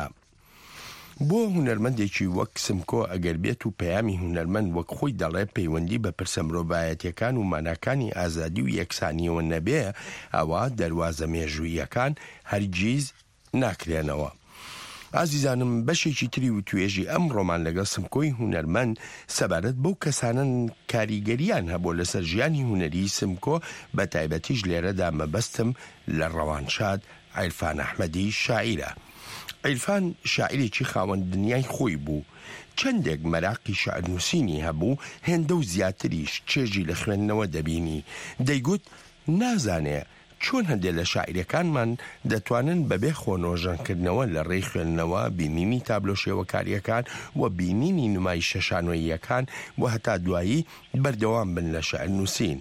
بۆ هونەرمەندێکی وەک سمکۆ ئەگەر بێت و پەیامی هونەرمەند وەک خۆی دەڵێ پەیوەندی بە پرسە مرۆڤایەتیەکان و ماناکانی ئازادی و یەکسانیەوە نەبێ، ئەوە دەواازە مێژوویەکان هەرگیز ناکرێنەوە. ئازیزانم، بەشێکی تری و توێژی ئەم ڕۆمان لەگەڵ سمکۆی هونەرمەند سەبارەت بەو کەسانن کاریگەریان هەبوو لەسەر ژیانی هونەری سمکۆ، بە تایبەتیش لێرەدا مەبەستم لە ڕەوانشاد عیرفان ئەحمەدی شاعیرە. عیرفان شاعیرێکی خاوەن دنیای خۆی بوو، چەندێک مەراقی شەعرنووسینی هەبوو، هێندە و زیاتریش چێژی لە خوێندنەوە دەبینی. دەیگوت نازانێ چۆن هەندێک لە شاعیرەکانمان دەتوانن بەبێ خۆنۆژانکردنەوە لە ڕێی خوێندنەوە، بینینی تابلۆ شێوەکاریەکان و بینینی نمایشە شانۆییەکان و هەتا دوایی بەردەوام بن لە شەعرنووسین.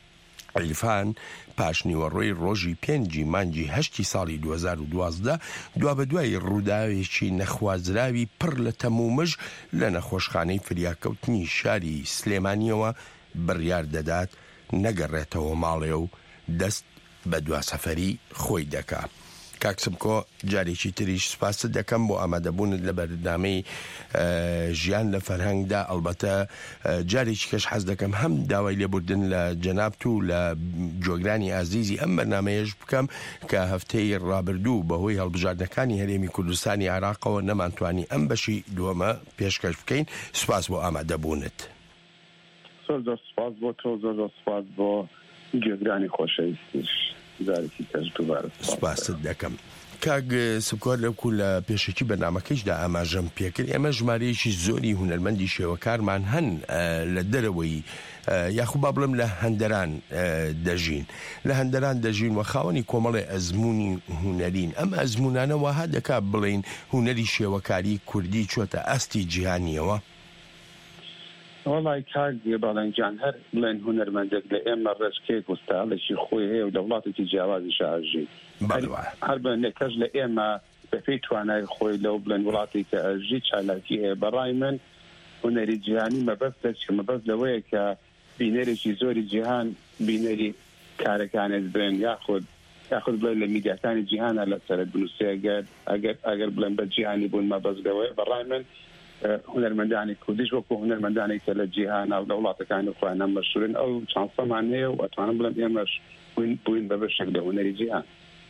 عیرفان پاش نیوەڕۆی ڕۆژی پێنجی مانگی هەشتی ساڵی دوو هەزار و دوازدە دوا بە دوای ڕووداوێکی نەخوازراوی پڕ لە تەمومژ لە نەخۆشخانەی فریاکەوتنی شاری سلێمانیەوە بڕیار دەدات نەگەڕێتەوە ماڵێ و دەست بە دواسەفەری خۆی دەکات. کاکسمکۆ جارێکی تریش سپاست دەکەم بۆ ئامادەبوونت لە بەردەمەی ژیان لە فەرهەنگدا. ئەڵبەتە جارێکی کەش حەز دەکەم هەم داوای لێبوردن لە جەنابت و لە جۆگرانی ئازیزی ئەم بەرنامەیەش بکەم کە هەفتەی ڕابردوو بەهۆی هەڵبژاردنەکانی هەرێمی کوردستانی عێراقەوە نەمانتوانی ئەم بەشی دووەمە پێشکەش بکەین. سوپاس بۆ ئامادەبوونت. زۆر زۆر سوپاس بۆ تۆ، زۆر زۆر سوپاس بۆ جۆگرانی خۆشەویستیش. سپاست دەکەم. کاک سکۆر لەوکو لە پێشکی بەرنامەکەیشدا ئاماژەم پێکرد، ئێمە ژمارەیەکی زۆری هونەرمەندی شێوەکارمان هەن لە دەرەوەی یاخو با بڵم لە هەندەران دەژین لە هەندەران دەژین و خاوەنی کۆمەڵی ئەزمموی هونەرین. ئەم ئەزممونانە وەها دەکات بڵین هونەری شێوەکاری کوردی چۆتە ئەستی جیهانیەوە؟ وڵای کاک باڵنجان هەر بڵێن هونەرمەندێک لە ئێمە ڕێچکەیەک وستاڵێکی خۆی هەیە و لە وڵاتێکی جیاوازی شاژی هەر بنێکەش لە ئێمە بەپێی توانای خۆی لەو بڵێن وڵاتی کە ئەژی چالاکی هەیە. بەڕای من هونەری جیهانی مەبەستە چ مەبەست لەوەیە کە بینەرێکی زۆری جیهان بینەری کارەکانت بن یاخود یاخود بڵێن لە میدیاکانی جیهانە لەسەر بنووسێ ئەگەر ئەگەر بڵێن بە جیهانی بوون مەبەست لەوەیە. بەڕای من هونەرمەندانی کوردیش وەکو هونەرمەندانی کە لە جیهان و لە وڵاتەکانی خۆیان مەشهورن ئەو چانسەمان هەیە و ئەتوانم بڵێم ئێمەش بووین بە بەشێک لە هونەری جیهان.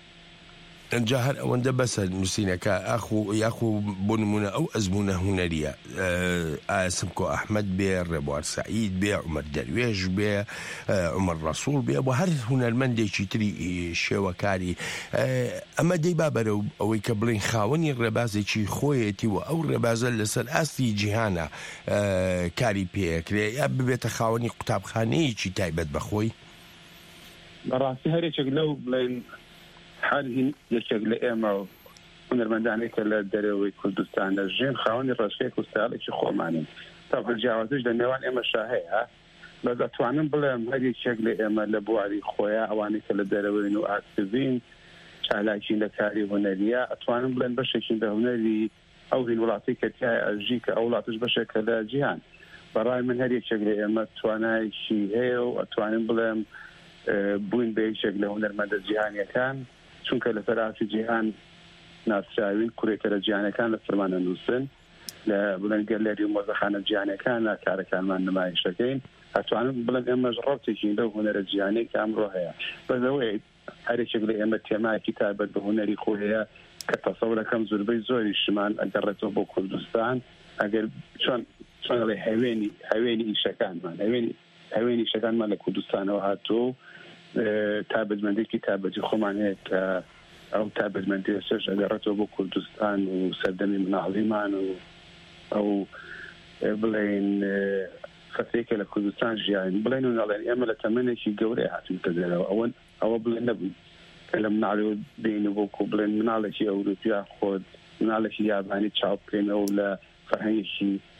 ئەجا هەر ئەوەندە بەسە نووسینەکە ئاخو یاخو بۆ نمونە ئەو ئەزمونە هونەریە سمکۆ ئەحمەد بێ، ڕێبوار سەعید بێ، عومەر دەروێژ بێ، عومەر ڕەسوڵ بێ، بۆ هەر هونەرمەندێکی تری شێوەکاری ئەمە دەی بابەرە ئەوەی کە بڵین خاوەنی ڕێبازێکی خۆیەتی و ئەو ڕێبازە لەسەر ئاستی جیهانە کاری پێکرێ یا ببێتە خاوەنی قوتابخانەیەکی تایبەت بەخۆی؟ بەڕاستی هەرێکێک لەو بڵێن هەر یەکێک لە ئێمە و هونەرمەندانێک کە لە دەرەوەی کوردستان دەژین خاوەنی ڕێچکەیەک و ستایڵێکی خۆمانین تا جیاوازیش لە نێوان ئێمەشا هەیە. بە دەتوانم بڵێم هەر یەکێک لە ئێمە لە بواری خۆیان ئەوانەی کە لە دەرەوەین و ئاکتیڤین چالاکین لە کاری هونەریە ئەتوانم بڵێن بەشێکین لە هونەری ئەو هین وڵاتی کە تیای ئەژی کە ئەو وڵاتش بەشێکە لە جیهان. بەڕای من هەر یەکێک لە ئێمە توانایکی هەیە و ئەتوانم بڵێم بووین بە یەکێک لە هونەرمەندە جیهانیەکان، چونکە لە سەراسی جیهان ناسراوین کوڕێتەرە جیهانەکان لە سەرمانە نووسن لە بڵێن گەلەری و مۆزەخانە جیهانەکان لە کارەکانمان نمایشەکەین. ئەتوانم بڵێن ئێمەش ڕەوتێکین لەو هونەرە جیهانەی کە ئەمڕۆ هەیە. بەزەوەی هەرێکێک لە ئێمە تێمایەکی تایبەت بە هونەری خۆ هەیە کە تەسەورەکەم زۆربەی زۆری شمان ئەگەڕێتەوە بۆ کوردستان ئەگەر چۆن چۆنڵێ هەوێنی هەوێنی ئیشەکانمان هەوێنی هەوێنی ئیشەکانمان لە کوردستانەوە هاتووە تایبەتمەندێکی تایبەتی خۆمان هەیە کە ئەو تایبەتمەندی سەرش ئەگەڕێتەوە بۆ کوردستان و سەردەمی مناڵیمان و ئەو بڵێن خەتێکە لە کوردستان ژیان بڵێن و نەڵێن ئێمە لە تەمەنێکی گەورەی هاتوین کە دەرەوە ئەوەن ئەوە بڵێن نەبووین کە لە مناڵەوە بین و بۆکو بڵێن مناڵێکی ئەوروپیا خۆت مناڵێکی یابانی چاو بکەینەوە لە فەرهەنگێکی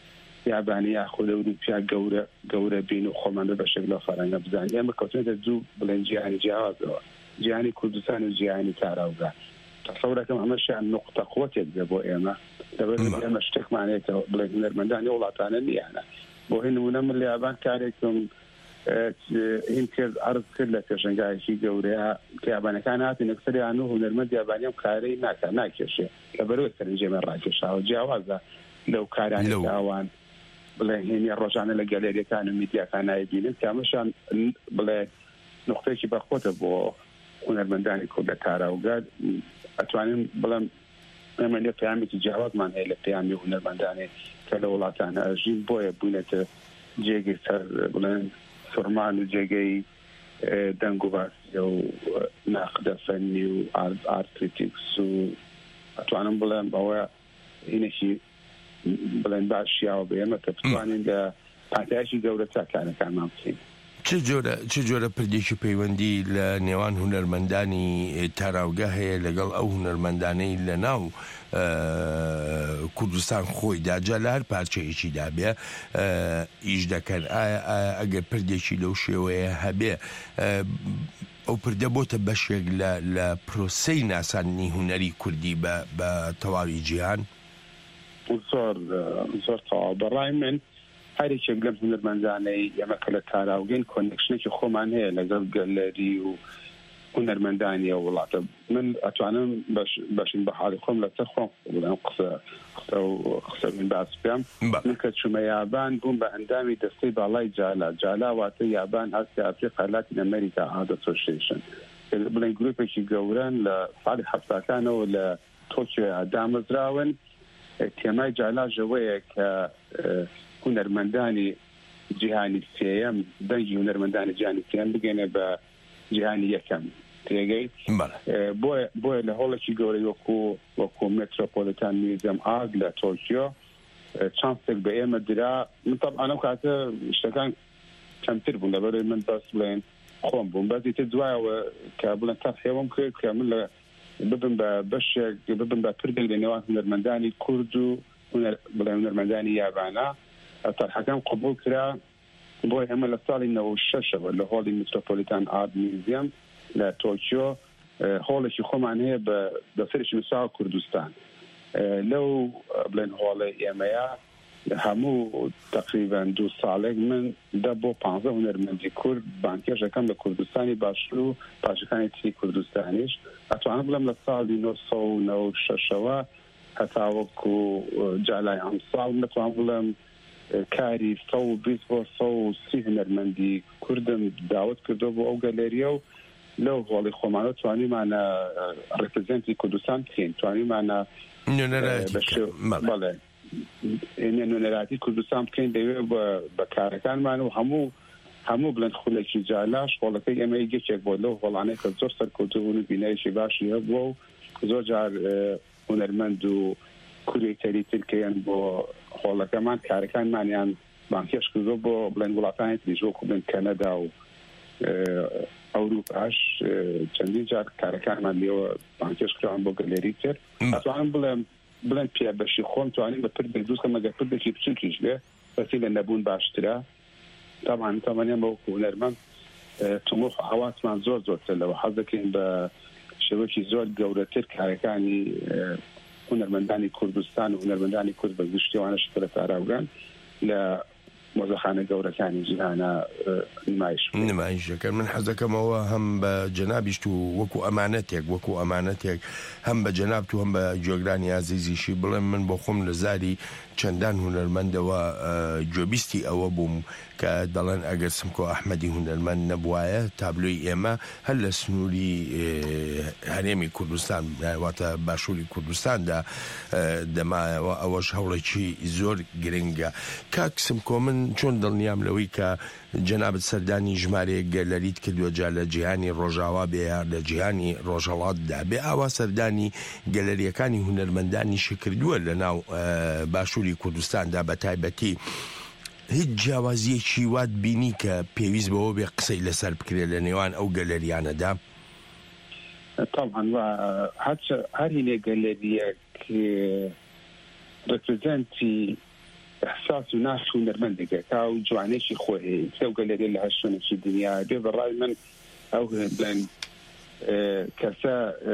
پیابانی یاخود ئەوروپیا گەورە گەورە بین و خۆمان بە شکل فەرەنگە بزانین ئێمە کەوتنێتە دوو بڵێن جیهانی جیاوازەوە جیهانی کوردستان و جیهانی تاراوگا تەسەورەکەم ئەمەشیان نقطە قوتێک دە بۆ ئێمە لەبەر ئێمە شتێکمانێتەوە بڵێن هونەرمەندانی وڵاتانە نیانە بۆ هی نمونە من لە یابان کارێکم هین کرد عرض کرد لە پێشنگایەکی گەورەیە کە یابانەکان هاتن ئەکسەریان و هونەرمەند یابانیەم کارەی ناکە ناکێشێ لەبەرەوەی سەرنجێمە ڕاکێشاوە جیاوازە لەو کارانی داوان بڵێ هێنی ڕۆژانە لە گەلێریەکان و میدیاکان نایبینن کامەشان بڵێ نقطەیەکی بەخۆتە بۆ هونەرمەندانی کورد لە تاراوگاد ئەتوانین بڵێم ئێمە لێ پەیامێکی جیاوازمان هەیە لە پەیامی هونەرمەندانی کە لە وڵاتانە ئەژین بۆیە بوونێتە جێگەی سەر بڵێن فرمان و جێگەی دەنگ و باسیە و ناقدە فەنی و ئارت کریتیکس و ئەتوانم بڵێم ئەوە هینێکی بڵێن باشیاوە بە ئێمە کە بتوانین لە پاتایشی گەورەتر کارەکانمان بکەین. چ جۆرە چ جۆرە پردێکی پەیوەندی لە نێوان هونەرمەندانی تاراوگا هەیە لەگەڵ ئەو هونەرمەندانەی لە ناو کوردستان خۆیدا جا لە هەر پارچەیەکی دابێ ئیش دەکەن ئەگەر پردێکی لەو شێوەیە هەبێ ئەو پردە بۆتە بەشێک لە پرۆسەی ناسانی هونەری کوردی بە تەواوی جیهان؟ زۆر زۆر تەواو بەڕای من هەرێکێک لەم هونەرمەندانەی ئێمە کە لە تاراوگەین کۆنێکشنێکی خۆمان هەیە لەگەڵ گەلەری و هونەرمەندانی وڵاتە من ئەتوانم بەشین بە حاڵی خۆم لەسەر خۆم بڵێم قسە قسە من باس بکەم من کە چوومە یابان بووم بە ئەندامی دەستەی باڵای جالا جالا واتە یابان ئاسیا ئەفریقا لاتین ئەمریکا ئاد ئەسۆسیێشن بڵێن گروپێکی گەورەن لە ساڵی هەفتاکانەوە لە تۆکیۆ دامەزراون تێمای جالاژەوەیە کە هونەرمەندانی جیهانی سێەم دەنگی هونەرمەندانی جیهانی سێەم بگەنە بە جیهانی یەکەم تێگەی بۆیە لە هۆڵێکی گەورەی وەکو وەکو مێترۆپۆلیتان میوزیەم ئاگ لە تۆکیۆ چانسێک بە ئێمە درا من طبعا ئەو کاتە شتەکان کەمتر بوون لەبەرەوەی من بەس بڵێن خۆم بووم بەزی تر دوایەوە کە بڵێن تا خێوەم کرد کە من لە ببن بە بەشێک ببن بە پردێک لە نێوان هونەرمەندانی کورد و بڵێن هونەرمەندانی یابانە تەرحەکەم قبول کرا بۆی ئەمە لە ساڵی نەوە شەشەوە لە هۆڵی میترۆپۆلیتان ئارت میوزیەم لە تۆکیۆ هۆڵێکی خۆمان هەیە بە سەرشی نووسراوە کوردستان لەو بڵێن هۆڵی ئێمەیە هەموو تقریبا دوو ساڵێک من دە بۆ پانزە هونەرمەندی کورد بانکێژەکەم لە کوردستانی باشوور و پاشەکانی تری کوردستانیش ئەتوانم بڵێم لە ساڵی نۆ سە و نەوە شەشەوە هەتا وەکو جالای ئەم ساڵ نەتوان بڵێم کاری سە و بیست بۆ سە و سی هونەرمەندی کوردم داوت کردو بۆ ئەو گەلێریە و لەو هۆڵی خۆمانە توانیمانە ڕێپرزەنتی کوردستان بکەین توانیمانە بەڵێ نوێنەراتی کوردستان بکەین دەوێت بە کارەکانمان و هەموو هەموو بڵند خولێکی جالاش هۆڵەکەی ئێمە یەکێک بۆ لەو هۆڵانەی کە زۆر سەرکەوتوبوون و بینایشی باشی هەبووە و زۆر جار هونەرمەند و کوری تەری ترکیان بۆ هۆڵەکەمان کارەکانمانیان بانکێش کردو بۆ بڵند وڵاتانی تریش وەکو بڵند کەنەدا و ئەوروپاش چەندین جار کارەکانمان لێوە بانکێش کراوان بۆ گەلێری تر ئەتوانم بڵێم بڵێن پێ بەشی خۆم توانین بە پردێک دروستکەم مەگەر پردێکی بچووکیش لێ بەسی لە نەبوون باشترە تامان تامانیان بە وەکو هونەرمەند تموح حواسمان زۆر زۆرتر لەوە حەز دەکەین بە شێوەیەکی زۆر گەورەتر کارەکانی هونەرمەندانی کوردستان و هونەرمەندانی کورد بە گشتیوانەش لە تاراوگان لە مۆزەخانە گەورەکانی جیهانە نمایش نمایشەکە من حەزەکەمەوە هەم بە جەنابیشت و وەکو ئەمانەتێک وەکو ئەمانەتێک هەم بە جەنابت و هەم بە جۆگرانی عەزیزیشی بڵێم من بۆ خۆم لە زاری چەندان هونەرمەندەوە گوێبیستی ئەوە بووم کە دەڵێن ئەگەر سمکۆ ئەحمەدی هونەرمەند نەبوایە تابلۆی ئێمە هەر لە سنووری هەرێمی کوردستان واتە باشووری کوردستاندا دەمایەوە ئەوەش هەوڵێکی زۆر گرنگە کاک سمکۆ من چۆن دڵنیام لەوەی کە جەنابەت سەردانی ژمارەیەک گەلەریت کردووە جا لە جیهانی ڕۆژاوا بێ یا لە جیهانی ڕۆژهەڵاتدا بێ ئاوا سەردانی گەلەریەکانی هونەرمەندانیشی کردووە لە ناو باشووری کوردستاندا بە تایبەتی هیچ جیاوازیەکی وات بینی کە پێویست بەوە بێ قسەی لەسەر بکرێت لە نێوان ئەو گەلەریانەدا؟ طبعا هەر هینێ گەلەریەک ڕێپرزەنتی احساس و ناش هونەرمەندێکە تا و جوانێکی خۆی سێ گەلێری لە هەشتێکی دنیا بێ بەڕای من ئەو بڵێن کەسە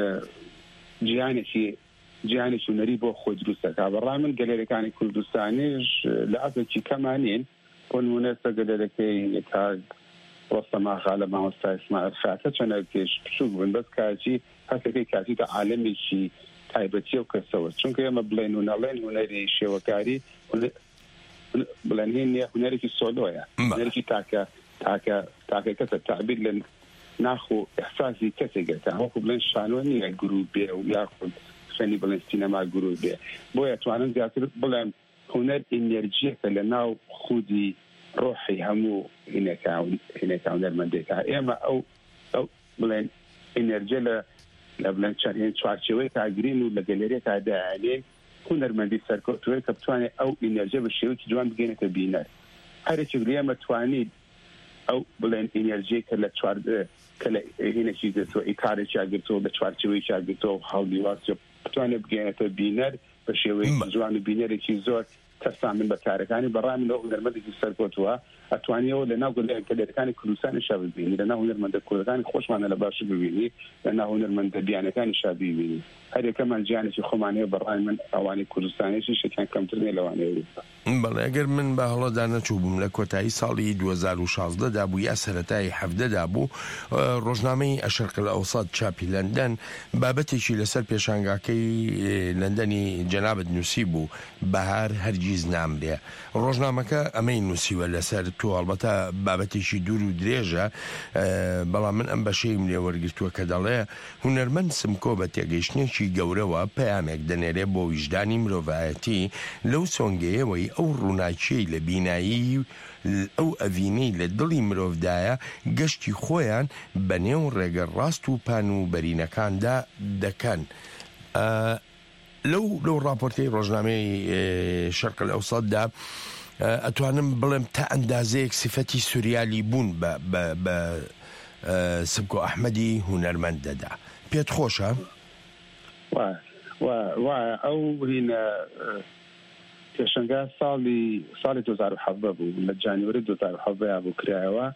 جیانێکی جیانێکی هونەری بۆ خۆی دروستەکە بەڕای من گەلێرەکانی کوردستانیش لە ئەزێکی کەمانین بۆ نمونەسە گەلێرەکەی کاک ڕۆستەما خالە مامۆستا ئیسماعیل خاتە چەندە پێش بچووک بوون بەس کاتی هەستەکەی کاتیتە عالەمێکی تایبەتی و کەسەوە چونکە ئێمە بڵێن و نەڵێن هونەری شێوەکاری بڵێن هین نیە هونەرێکی سۆلۆیە هونەرێکی تاکە تاکە تاکە کەسە تعبیر لە ناخ و احساسی کەسێکە وەکو بڵێن شانۆ نیە گروپ بێ و یاخود خێنی بڵێن سینەما گروپ بێ بۆیە توانن زیاتر بڵێن هونەر ئینەرژیەکە لە ناو خودی ڕۆحی هەموو هینێکا هونەرمەندێکە ئێمە ئەو ئەو بڵێن ئینەرژە لە لە بڵێن چەندین چوارچێوەی کاگرین و لە گەلێرێکا داهێنێ هونەرمەندی سەرکەوتووەی کە بتوانێت ئەو ئینەرژە بە شێوەیەکی جوان بگەێنێتە بینەر هەرێکی ئێمە توانیت ئەو بڵێن ئینەرژی کە لە چوار کە لە هینێکی دێتەوە ئیکارێکی ئاگرتەوە لە چوارچێوەیەکی ئاگرتەوە هەڵی واسی بتوانێت بگەێنێتە بینەر بە شێوەیەکی جوان و بینەرێکی زۆر تەرسان من بە کارەکانی بەڕای من ئەو هونەرمەندێکی سەرکەوتووە ئەتوانیەوە لە ناو گەلێرەکانی کوردستانیشا ببینی لە ناو هونەرمەندە کوردەکانی خۆشمانە لە باش ببینی لە ناو هونەرمەندە بیانەکانیشا ببینی هەرێکەمان گیانێکی خۆمانەیە بەڕای من ئەوانی کوردستانیشی شتیان کەمتر نیە لەوانەیە بەڵێ ئەگەر من بە هەڵەدا نەچوو بووم لە کۆتایی ساڵی دوو هەزار و شازدەدا بوو یا سەرەتای حەڤدەدا بوو ڕۆژنامەی ئەشەرق الئەوسەط چاپی لەندەن بابەتێکی لەسەر پێشانگاکەی لەندەنی جەنابەت نووسی بوو بەهار هەرگیز نامرێ ڕۆژنامەکە ئەمەی نووسیوە لەسەر تو هەڵبەتە بابەتێکی دوور و درێژە بەڵام من ئەم بەشەیم لێ وەرگرتووە کە دەڵێ هونەرمەند سمکۆ بە تێگەیشتنێکی گەورەوە پەیامێک دەنێرێ بۆ ویژدانی مرۆڤایەتی لەو سۆنگەیەوەی ئەو ڕووناکیەی لە بینایی ئەو ئەڤینەی لە دڵی مرۆڤدایە گەشتی خۆیان بە نێو ڕێگە ڕاست و پان و بەرینەکاندا دەکەن. لەو لەو ڕاپۆرتەی ڕۆژنامەی شەرق الئەوسەطدا ئەتوانم بڵێم تا ئەندازەیەک سفەتی سوریالی بوون بە سمکۆ ئەحمەدی هونەرمەند دەدا. پێت خۆشە؟ وایە ئەو هینە پێشەنگا ساڵی ساڵی دوو هەزار و حەڤدە بوو لە جانیوەری دوو هەزار و حەڤدە بوو کرایەوە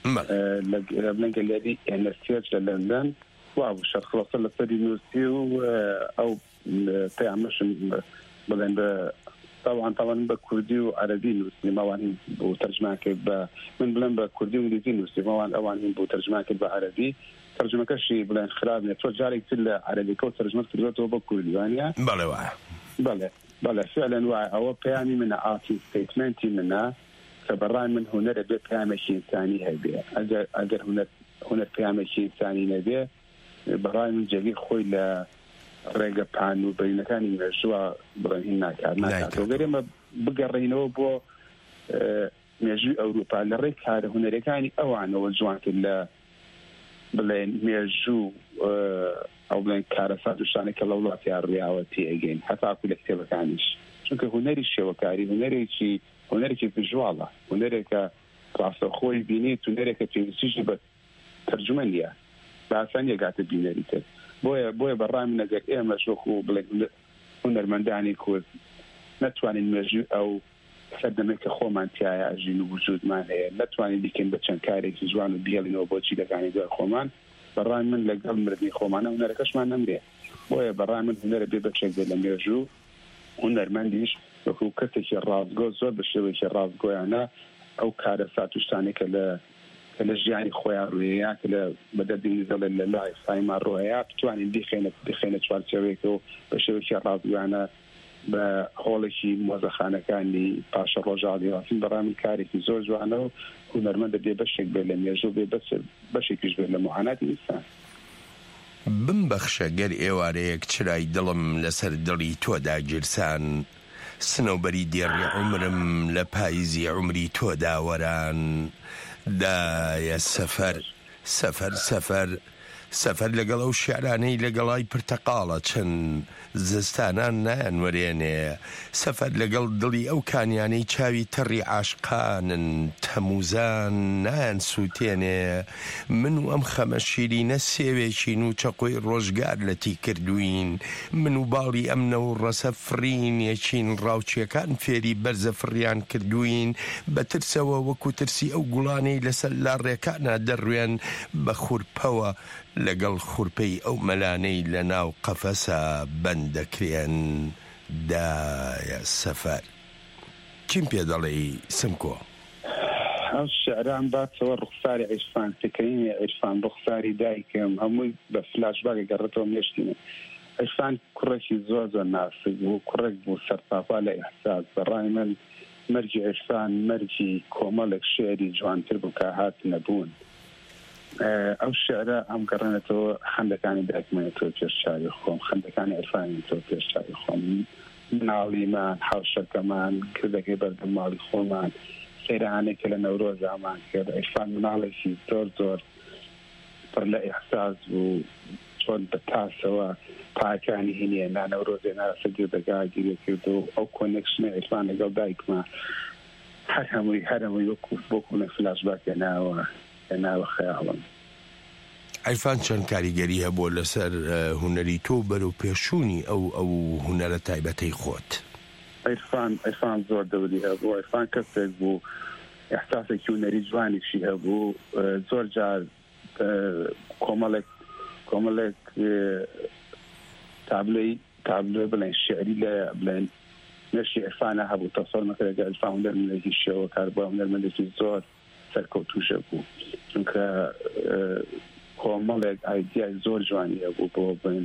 لە بڵێن گەلێری ئێنەستێج لە لەندەن وا بوو شەرخڵەسە لەسەری نووسی و ئەو پەیامەشم بڵێن بە طبعا طبعا بە کوردی و عەرەبی نووسی ماوان بۆ تەرجمە کرد بە من بڵێن بە کوردی و ئینگلیزی نووسی ماوان ئەوان هین بۆ تەرجمە کرد بە عەرەبی تەرجمەکەشی بڵێن خراپ نیە تۆ جارێک تر لە عەرەبیکە و تەرجمە کردوێتەوە بە کوردی وانە بەڵێ وایە بەڵێ بەڵێ فعلا وایە ئەوە پەیامی منە ئاتی ستیتمنتی منە کە بەڕای من هونەرە بێ پەیامێکی ئینسانی هەبێ ئەگەر هونەر پەیامێکی ئینسانی نەبێ بەڕای من جێگەی خۆی لە ڕێگە پان و بەرینەکانی مێژووە بڕێنین ناکات ناکاتەوە گەرێمە بگەڕێنەوە بۆ مێژووی ئەوروپا لە ڕێی کارە هونەرەکانی ئەوانەوە جوانتر لە بڵێن مێژوو ئەو بڵێن کارە سادوشانێکە لە وڵاتیان ڕیاوە تێگەین هەتاکو لە کتێبەکانیش چونکە هونەری شێوەکاری هونەرێکی هونەرێکی ڤیژواڵە هونەرێکە ڕاستە خۆی بینیت هونەرێکە پێویستیشی بە تەرجمە نییە باسان یەگاتە بینەری تر بۆیە بۆیە بەڕای من ئەگەر ئێمە شۆخ و بڵێن هونەرمەندانی کورد نەتوانین مێژووی ئەو سەردەمێک کە خۆمان تایە ئەژین و وجودمان هەیە نەتوانین بیکەین بە چەند کارێکی جوان و بیێڵینەوە بۆ چیرەکانی دوای خۆمان بەڕای من لەگەڵ مردنی خۆمانە هونەرەکەشمان نەمرێ بۆیە بەڕای من هونەرە بێ بەچێک بێت لە مێژوو هونەرمەندیش وەکو کەسێکی ڕازگۆ زۆر بە شێوەیەکی ڕازگۆیانە ئەو کارە ساتوشتانێکە لە کە لە ژیانی خۆیان ڕوویەیە کە لە بەدەردی دەڵێن لە لای سایمان ڕۆهەیە بتوانین بخێنە بخێنە چوارچێوەیەکەوە بە شێوەیەکی ڕازگۆیانە بە هۆڵێکی مۆزەخانەکانی پاشە ڕۆژاڵی واسین بەڕای من کارێکی زۆر جوانە و هونەرمەندە بێ بەشێک بێت لە مێژوو بێ بەشێکیش بێت لە موحاناتی ئینسان. بمبەخشە گەر ئێوارەیەک چرای دڵم لەسەر دڵی تۆدا گیرسان سنەوبەری دێڕی عومرم لە پاییزی عومری تۆدا وەران دایە سەفەر سەفەر سەفەر سەفەر لەگەڵ ئەو شیعرانەی لەگەڵای پرتەقاڵە چەند زستانان نایانوەرێنێ سەفەر لەگەڵ دڵی ئەو کانیانەی چاوی تەڕی عاشقانن تەموزان نایان سووتێنێ من و ئەم خەمە شیرینە سێوێکین و چەقۆی ڕۆژگار لەتی کردوین من و باڵی ئەمنە و ڕەسە فرین یەکین ڕاوچیەکان فێری بەرزە فڕیان کردوین بە ترسەوە وەکو ترسی ئەو گوڵانەی لەسەر لاڕێکانە دەڕوێن بە خوورپەوە لەگەڵ خوورپەی ئەو مەلانەی لە ناو قەفەسە بەندەکرێن دایە سەفەر چیم پێ دەڵێی سمکۆ ئەو شعران باتەوە ڕوخساری عیرفان فکرینی عیرفان ڕوخساری دایکم هەمووی بە فلاشباگە گەڕێتەوە مێشتینە عیرفان کوڕێکی زۆر زۆر ناسک بوو کوڕێک بوو سەرپاپا لە ئیحساس بەڕای من مەرجی عیرفان مەرجی کۆمەڵێک شێری جوانتر بوو کە هات نەبوون ئەو شعرە ئەم گەڕێنێتەوە خەندەکانی دایکمێنێتەوە پێشچاوی خۆم خەندەکانی عیرفانێتەوە پێشچاوی خۆم مناڵیمان حاوشەکەمان کردەکەی بەردەم ماڵی خۆمان سەیرانێکە لە نەورۆزامان کرد عیرفان مناڵێکی زۆر زۆر پڕ لە ئیحساس بوو چۆن بە تاسەوە پاکانی هینیە نانەورۆزێ ناسە گردەگا گیرێ کرد و ئەو کۆنێکشنە عیرفان لەگەڵ دایکمە هەر هەمووی هەر هەمووی وەکو بۆکوونە فلاشباکە ناوە ناوە خەیاڵم عیرفان چەند کاریگەری هەبوو لەسەر هونەری تۆ بەرەو پێشوونی ئەو ئەو هونەرە تایبەتەی خۆت عیرفان عیرفان زۆر دەوری هەبوو عیرفان کەسێک بوو ئیحساسێکی هونەری جوانێکی هەبوو زۆر جار کۆمەڵێک کۆمەڵێک تابلۆی تابلۆ بڵێن شعری لە بڵێن نەشی عیرفانە هەبوو تەسەڵ مەکرێت عیرفان هونەرمەندێکی شێوە کار بۆ هونەرمەندێکی زۆر سەرکەوتوشە بوو چونکە کۆمەڵێک ئایدیای زۆر جوانی هەبوو بۆ بڵێن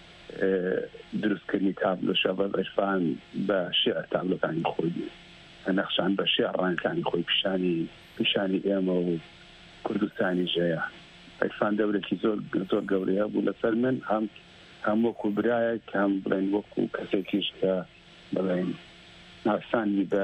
دروستکردنی تابلۆ شەبەت عیرفان بە شێعر تابلۆکانی خۆی نەخشان بە شێعر ڕانەکانی خۆی پیشانی پیشانی ئێمە و کوردستانی ژەیە عیرفان دەورێکی زۆر زۆر گەورەیە بوو لەسەر من هەم هەم وەکو برایەک هەم بڵێن وەکو کەسێکیش کە بڵێن ناسانی بە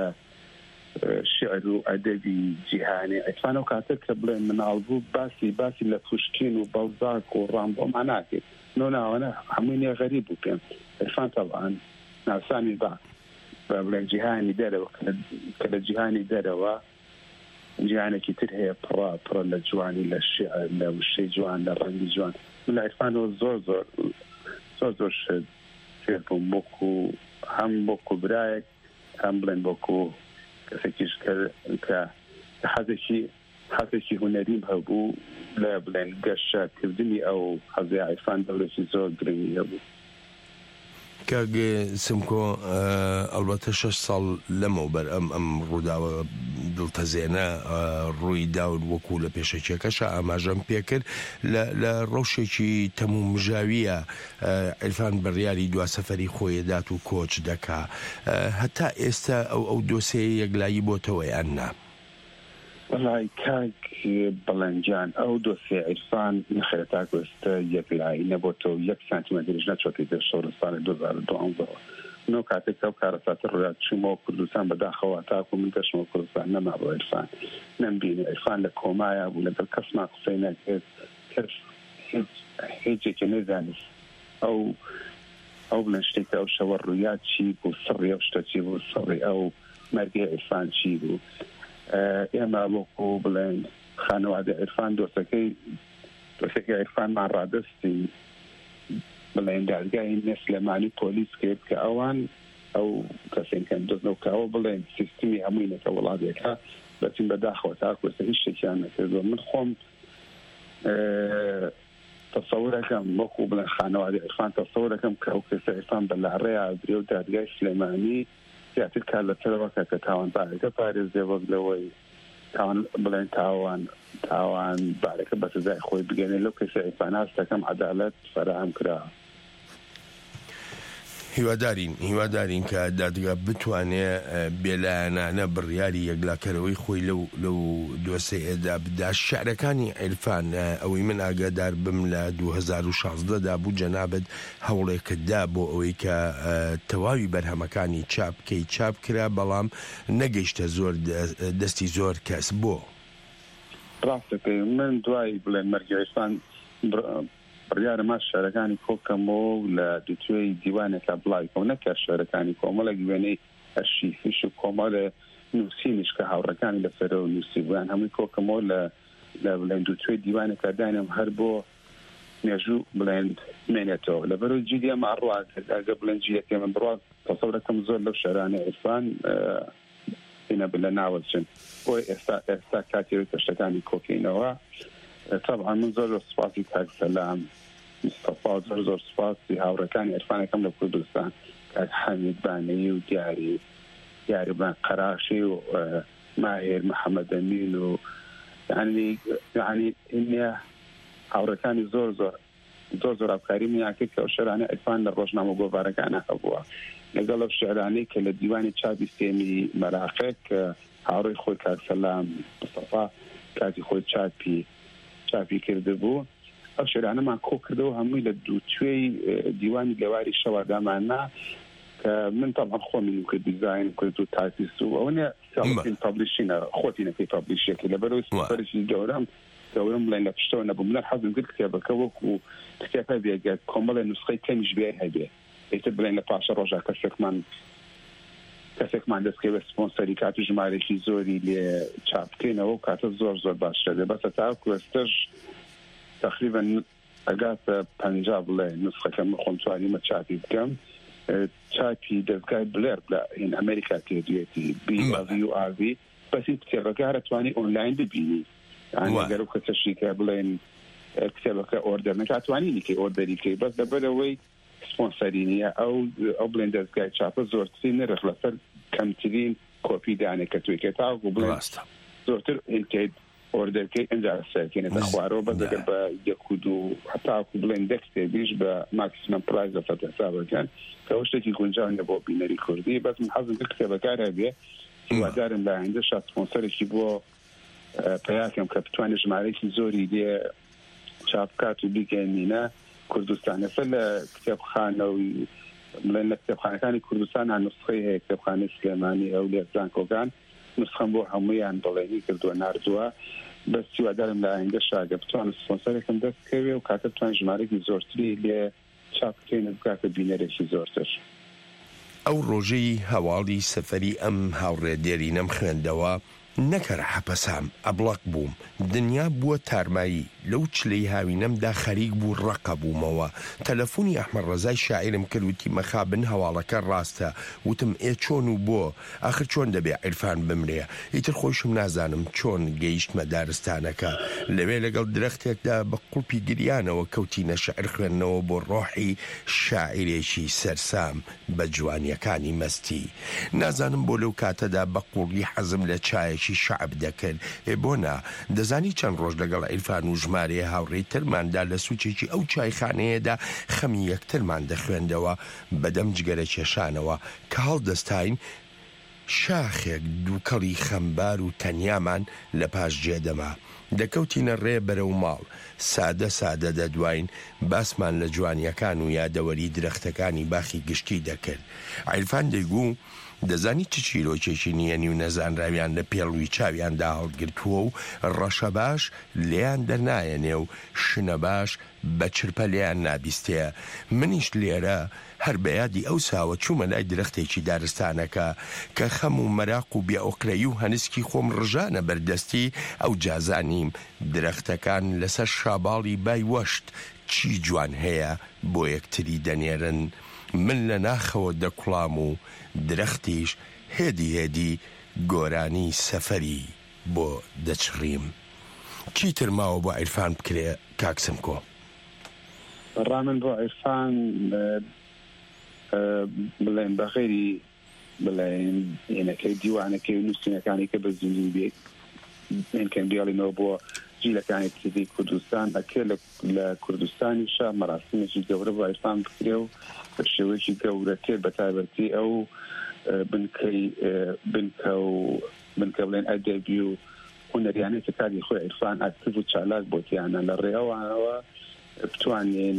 شعر و ئەدەبی جیهانی عیرفان ئەو کاتێک کە بڵێن مناڵ بوو باسی باسی لە پوشکین و بەڵزاک و ڕامبۆمان ناکرد نۆ ناوانە هەمووی نێ غەریب بوو پێم عیرفان تەڵان ناسانی با بە بڵێن جیهانی دەرەوە کە لە جیهانی دەرەوە جیهانێکی تر هەیە پڕە پڕە لە جوانی لە شعر لە وشەی جوان لە ڕەنگی جوان من لە عیرفانەوە زۆر زۆر زۆر زۆر شت فێر بووم بۆکو هەم بۆکو برایەک هەم بڵێن بۆکو کەسێکیش کە حەزێکی حەزێکی هونەریم هەبوو لە بڵێن گەشتکردنی ئەو حەزی عیرفان دەورێکی زۆر گرنگی هەبوو کاگێ سمکۆ ئەلبەتە شەش ساڵ لەمەوبەر ئەم ئەم ڕووداوە دڵتەزێنە ڕووی داون وەکو لە پێشەکیەکەشە ئاماژەم پێکرد لە ڕەوشێکی تەموو مژاویە عیرفان بڕیاری دواسەفەری خۆی دات و کۆچ دەکا هەتا ئێستا ئەو ئەو دۆسەیە یەکلایی بۆتەوە یان نا وڵای کاک بەڵەنجان ئەو دۆسێ عیرفان نەخێرە تاکۆستە یەکلایی نەبۆتەوە یەک سانتیمەتریش نەچۆتی دە شەڕستانی دوو هەزار و دوانزەوە نۆ کاتێک ئەو کارەساتە ڕوات چوومەوە کوردستان بەداخەوە تاکو من گەشتمەوە کوردستان نەما بۆ عیرفان نەمبینی عیرفان لە کۆمایە بوو لەگەڵ کەسمان قسەی نەکرد کەس هیچێکی نەزانست ئەو ئەو بڵێن شتێکە ئەو شەوە ڕوویات چی بوو سڕی ئەو شتە چی بوو سڕی ئەو مەرگی عیرفان چی بوو ئێمە وەکو بڵێن خانەوادە عیرفان دۆستەکەی دۆستەکەی عیرفانمان ڕادستی بڵێن دادگای نەسلەمانی پۆلیس کرد کە ئەوان ئەو کەسێکەن دۆستنەوەکەوە بڵێن سیستمی هەمووینەکە وڵاتێکە بەچین بەداخەوە تاکۆستە هیچ شتێکیان نەکردووە من خۆم تەسەورەکەم وەکو بڵێن خانەوادە عیرفان تەسەورەکەم کە ئەو کەسە عیرفان بە لاڕێیا درێ و دادگای سلێمانی زیاتر کار لەسەرەوەکە کە تاوانبارەکە پارێزێ وەک لەوەی تاوان بڵێن تاوان تاوان بارەکە بە سزای خۆی بگەنێ لەو کەسە عیرفان هەستەکەم عەدالەت فراهم کراوە هیوادارین هیوادارین کە دادگا بتوانێت بێلایەنانە بڕیاری یەکلاکەرەوەی خۆی لەو لەو دۆسەیەدا بدا شعرەکانی عیرفان ئەوەی من ئاگادار بم لە دوو هەزار و شازدەدا بوو جەنابەت هەوڵێکتدا بۆ ئەوەی کە تەواوی بەرهەمەکانی چاپکەی چاپ کرا بەڵام نەگەیشتە زۆر دەستی زۆر کەس بۆ ڕاستەکەی من دوای بڵێن مەرگی عیرفان بڕیارە ما شارەکانی کۆکەمەوە لە دوتوێی دیوانێکە بڵاوی کۆم نەکە شارەکانی کۆمەڵێک وێنەی ئەرشیفیش و کۆمەڵە نووسینیش کە هاوڕەکانی لەسەرەوە نووسی بوویان هەمووی کۆکەمەوە لە لە بڵێن دوتوێی دیوانێکە داینم هەر بۆ مێژوو بڵێن مێنێتەوە لە بەرەو جیدی ئەمە ئەڕوات ئەگە بڵێن جیەکە من بڕات تەسەورەکەم زۆر لەو شارانە عیرفان هینە بلە ناوەچن بۆی ئێستا ئێستا کاتێک تەشتەکانی کۆکەینەوە طبعا من زۆر سپاسی کاک سەلام مستەفا زۆر زۆر سپاسی هاوڕەکانی عیرفانەکەم لە کوردستان کاک حەمید بانەیی و دیاری دیاریبان قەراشی و ماهێر محەممەد ئەمین و یعنی یعنی ئینە هاوڕەکانی زۆر زۆر زۆر زۆر ئەفکاری میاکرد کە ئەو شەرانە عیرفان لە ڕۆژنامە گۆڤارەکانە هەبووە لەگەڵ ئەو شێعرانەی کە لە دیوانی چاپی سێمی مەراقێک کە هاوڕێی خۆی کاک سەلام مستەفا کاتی خۆی چاپی چاپی کرده بوو ئەو شێعرانەمان کۆ کردەوە هەمووی لە دووتوێی دیوانی لەواری شەوادامانە کە من طبعا خۆمی کرد دیزاین کرد و تایپیست و ئەوە ساڵین پابلیشینە خۆتینەکەی پابلیشیەکە لەبەرەوەی سوپەرشی گەورەم گەورم بڵێن لە پشتەوە نەبوو منە حەزم کرد کتێبەکە وەکو کتێبە بێگە کۆمەڵە نوسخەی کەمیش بێ هەبێ ئێتر بڵێن لە پاشە ڕۆژا کەسێکمان کەسێکمان دەستکەی بە سپۆنسەری کات و ژمارەی زۆری لێ چاپکەینەوە و کاتە زۆر زۆر باشترە دێ بەسە تاکو ئێستش تقریبا ئەگاتە پەنجا بڵێ نوسخەکەم خۆم توانیمە چاپی بکەم چاپی دەستگای بلێر لە هین ئەمریکا تێدوێتی بی و ئاوی بەسی کتێبەکە هەرەتوانی ئۆنلاین ببینی ئەگەر و کەسەشی کە بڵێن کتێبەکە ئۆردەر نەکاتوانی نیکەی ئۆردەریکەی بەس لەبەرەوەی سپۆنسەری نیە ئەو ئەو بڵێن دەستگای چاپە زۆرترین نرخ لەسەر کەمترین کۆپی دانێکە توێکێ تاوەکو بڵێن زۆرتر ئینتێد ئۆردەرکەی ئەنجا سەرکێنێتە خوارەوە بەس ئەگەر بە یەک و دوو هەتاکو بڵێن دە کتێبیش بە ماکسیمەم پرایز دەسەد حسابەکەن کە ئەو شتێکی گونجاو بۆ بینەری کوردی بەس من حەزم کرد کتێبەکە هەبێ هیوادارم لە ئایندە شات سپۆنسەرێکی بۆ پیاکەم کە بتوانێت ژمارەیەکی زۆری لێ چاپکات و بیکەنینە کوردستان ئێستا لە کتێبخانە و بڵێن لە کتێبخانەکانی کوردستان هەن نوسخەی هەیە کتێبخانەی سلێمانی ئەو لێزان کۆگان نسخەم بۆ هەموویان بڵێنی کردووە ناردووە بەس هیوادارم لە ئایندە شاگە بتوانم سپۆنسەرێکم دەستکەوێ و کاتە بتوان ژمارەیەکی زۆرتری لێ چاپ بکەین بکاتە بینەرێکی زۆرتر. ئەو ڕۆژەی هەواڵی سەفەری ئەم هاوڕێ دێرینەم خوێندەوە نەکەرە حەپەسام ئەبڵق بووم دنیا بووە تارمایی لەو چلەی هاوینەمدا خەریک بوو ڕەقە بوومەوە تەلەفۆنی ئەحمەد ڕەزای شاعرم کردوتی مەخابن هەواڵەکە ڕاستە وتم ئێ چۆن و بۆ ئاخر چۆن دەبێ عیرفان بمرێ ئیتر خۆشم نازانم چۆن گەیشتمە دارستانەکە لەوێ لەگەڵ درەختێکدا بە قوڵپی گریانەوە کەوتینە شەعر خوێندنەوە بۆ ڕۆحی شاعرێکی سەرسام بە جوانیەکانی مەستی نازانم بۆ لەو کاتەدا بە قوڵی حەزم لە چایە شعب دەکرد بۆنا دەزانی چەند ڕۆژ لەگەڵ عیرفان و ژمارەیە هاوڕێی ترماندا لە سوچێکی ئەو چایخانەیەدا خەمی یەکترمان دەخوێندەوە بەدەم جگەرە کێشانەوە کە هەڵدەستاین شاخێک دووکەڵی خەمبار و تەنیامان لە پاش جێدەما دەکەوتینە ڕێ بەرەو ماڵ سادە سادە دەدواین باسمان لە جوانیەکان و یادەوەری درەختەکانی باخی گشتی دەکرد عیرفان دەیگوو دەزانی چ چیرۆکێکی نیەنی و نەزانراویان لە پێڵوی چاویاندا هەڵگرتووە و ڕەشە باش لێیان دەرنایەنێ و شنە باش بە چرپە لێیان نابیستەیە منیش لێرە هەر بەیادی ئەو ساوە چوومە لای درەختێکی دارستانەکە کە خەم و مەراق و بێئۆقرەی و هەنسکی خۆم ڕژانە بەردەستی ئەو جازانیم درەختەکان لەسەر شاباڵی بای وەشت چی جوان هەیە بۆ یەکتری دەنێرن من لە ناخەوە دەکوڵام و درەختیش هێدی هێدی گۆرانی سەفەری بۆ دەچڕیم چیتر ماوە بۆ عیرفان بکرێ کاکسم کۆ ڕامن بۆ عیرفان بڵێن بەخێری بڵێن ئێنەکەی دیوانەکەی و نووسینەکانی کە بە زیندوی بێت ئێنکەم بیاڵینەوە بۆ جیلەکانی تری کوردستان ئەکێ لە کوردستانی شا مەراسیمێکی گەورە بۆ عیرفان بکرێ و بە شێوەیەکی گەورەتر بە تایبەتی ئەو بنکەی بنکە و بنکە بڵێن ئەدەبی و هونەریانەی کە کاری خۆی عیرفان ئاکتیڤ و چالاک بۆتیانە لە ڕێەوانەوە بتوانین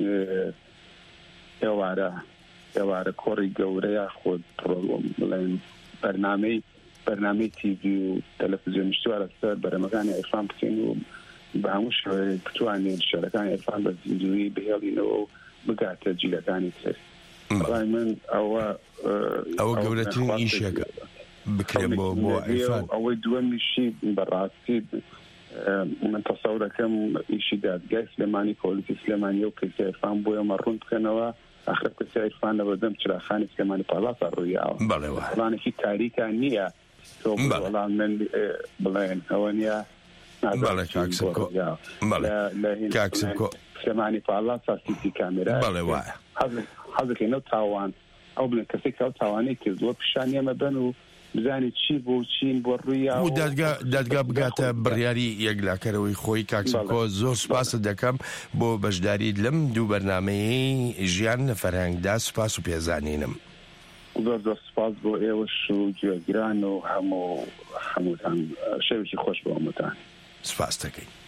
ئێوارە ئێوارە کۆڕی گەورەیە خۆت بڵێن بەرنامەی بەرنامەی تیڤی و تەلەڤیزیۆنیشتوارە سەر بەرەمەکانی عیرفان بکەین و بە هەموو شێوەیەک بتوانین شارەکانی عێرفان بە زیندوی بهێڵینەوە و بگاتە جیلەکانی تر. بەڵای من ئەوە ئەوە گەورەترین ئیشێکە بکرێت بۆ بۆ عێرفان. ئەوەی دووەمیشی بەڕاستی من تەسەوڕ دەکەم ئیشی دادگای سلێمانی پۆلیسی سلێمانی و کەسی عێرفان بۆ ئێمە ڕوون بکەنەوە ئاخر کەسی عێرفان لە بەردەم چراخانی سلێمانی پاڵاسا ڕوویاوە وڵانێکی تاریکان نییە تۆ وەڵام من بڵێن ئەوە نییە بەڵێ کاکسکۆ بەڵێ کاکسکۆ سلێمانی پاڵاسا سیسی کامێرا بەڵێ وایە حەزەکەینەوە تاوان ئەو بڵێن کەسێک ئەو تاوانەی کردووە پیشان ئێمە بن و بزانێت چی بۆ چین بۆ ڕوویا و دادگا بگاتە بڕیاری یەکلاکەرەوەی خۆی کاکسکۆ زۆر سوپاست دەکەم بۆ بەشداریت لەم دوو بەرنامەی ژیان لە فەرهەنگدا سوپاس و پێزانینم. زۆر زۆر سوپاس بۆ ئێوەش و گوێگران و هەموو هەمووتان شەوێکی خۆش بۆ هەمووتان. سوپاس دەکەین.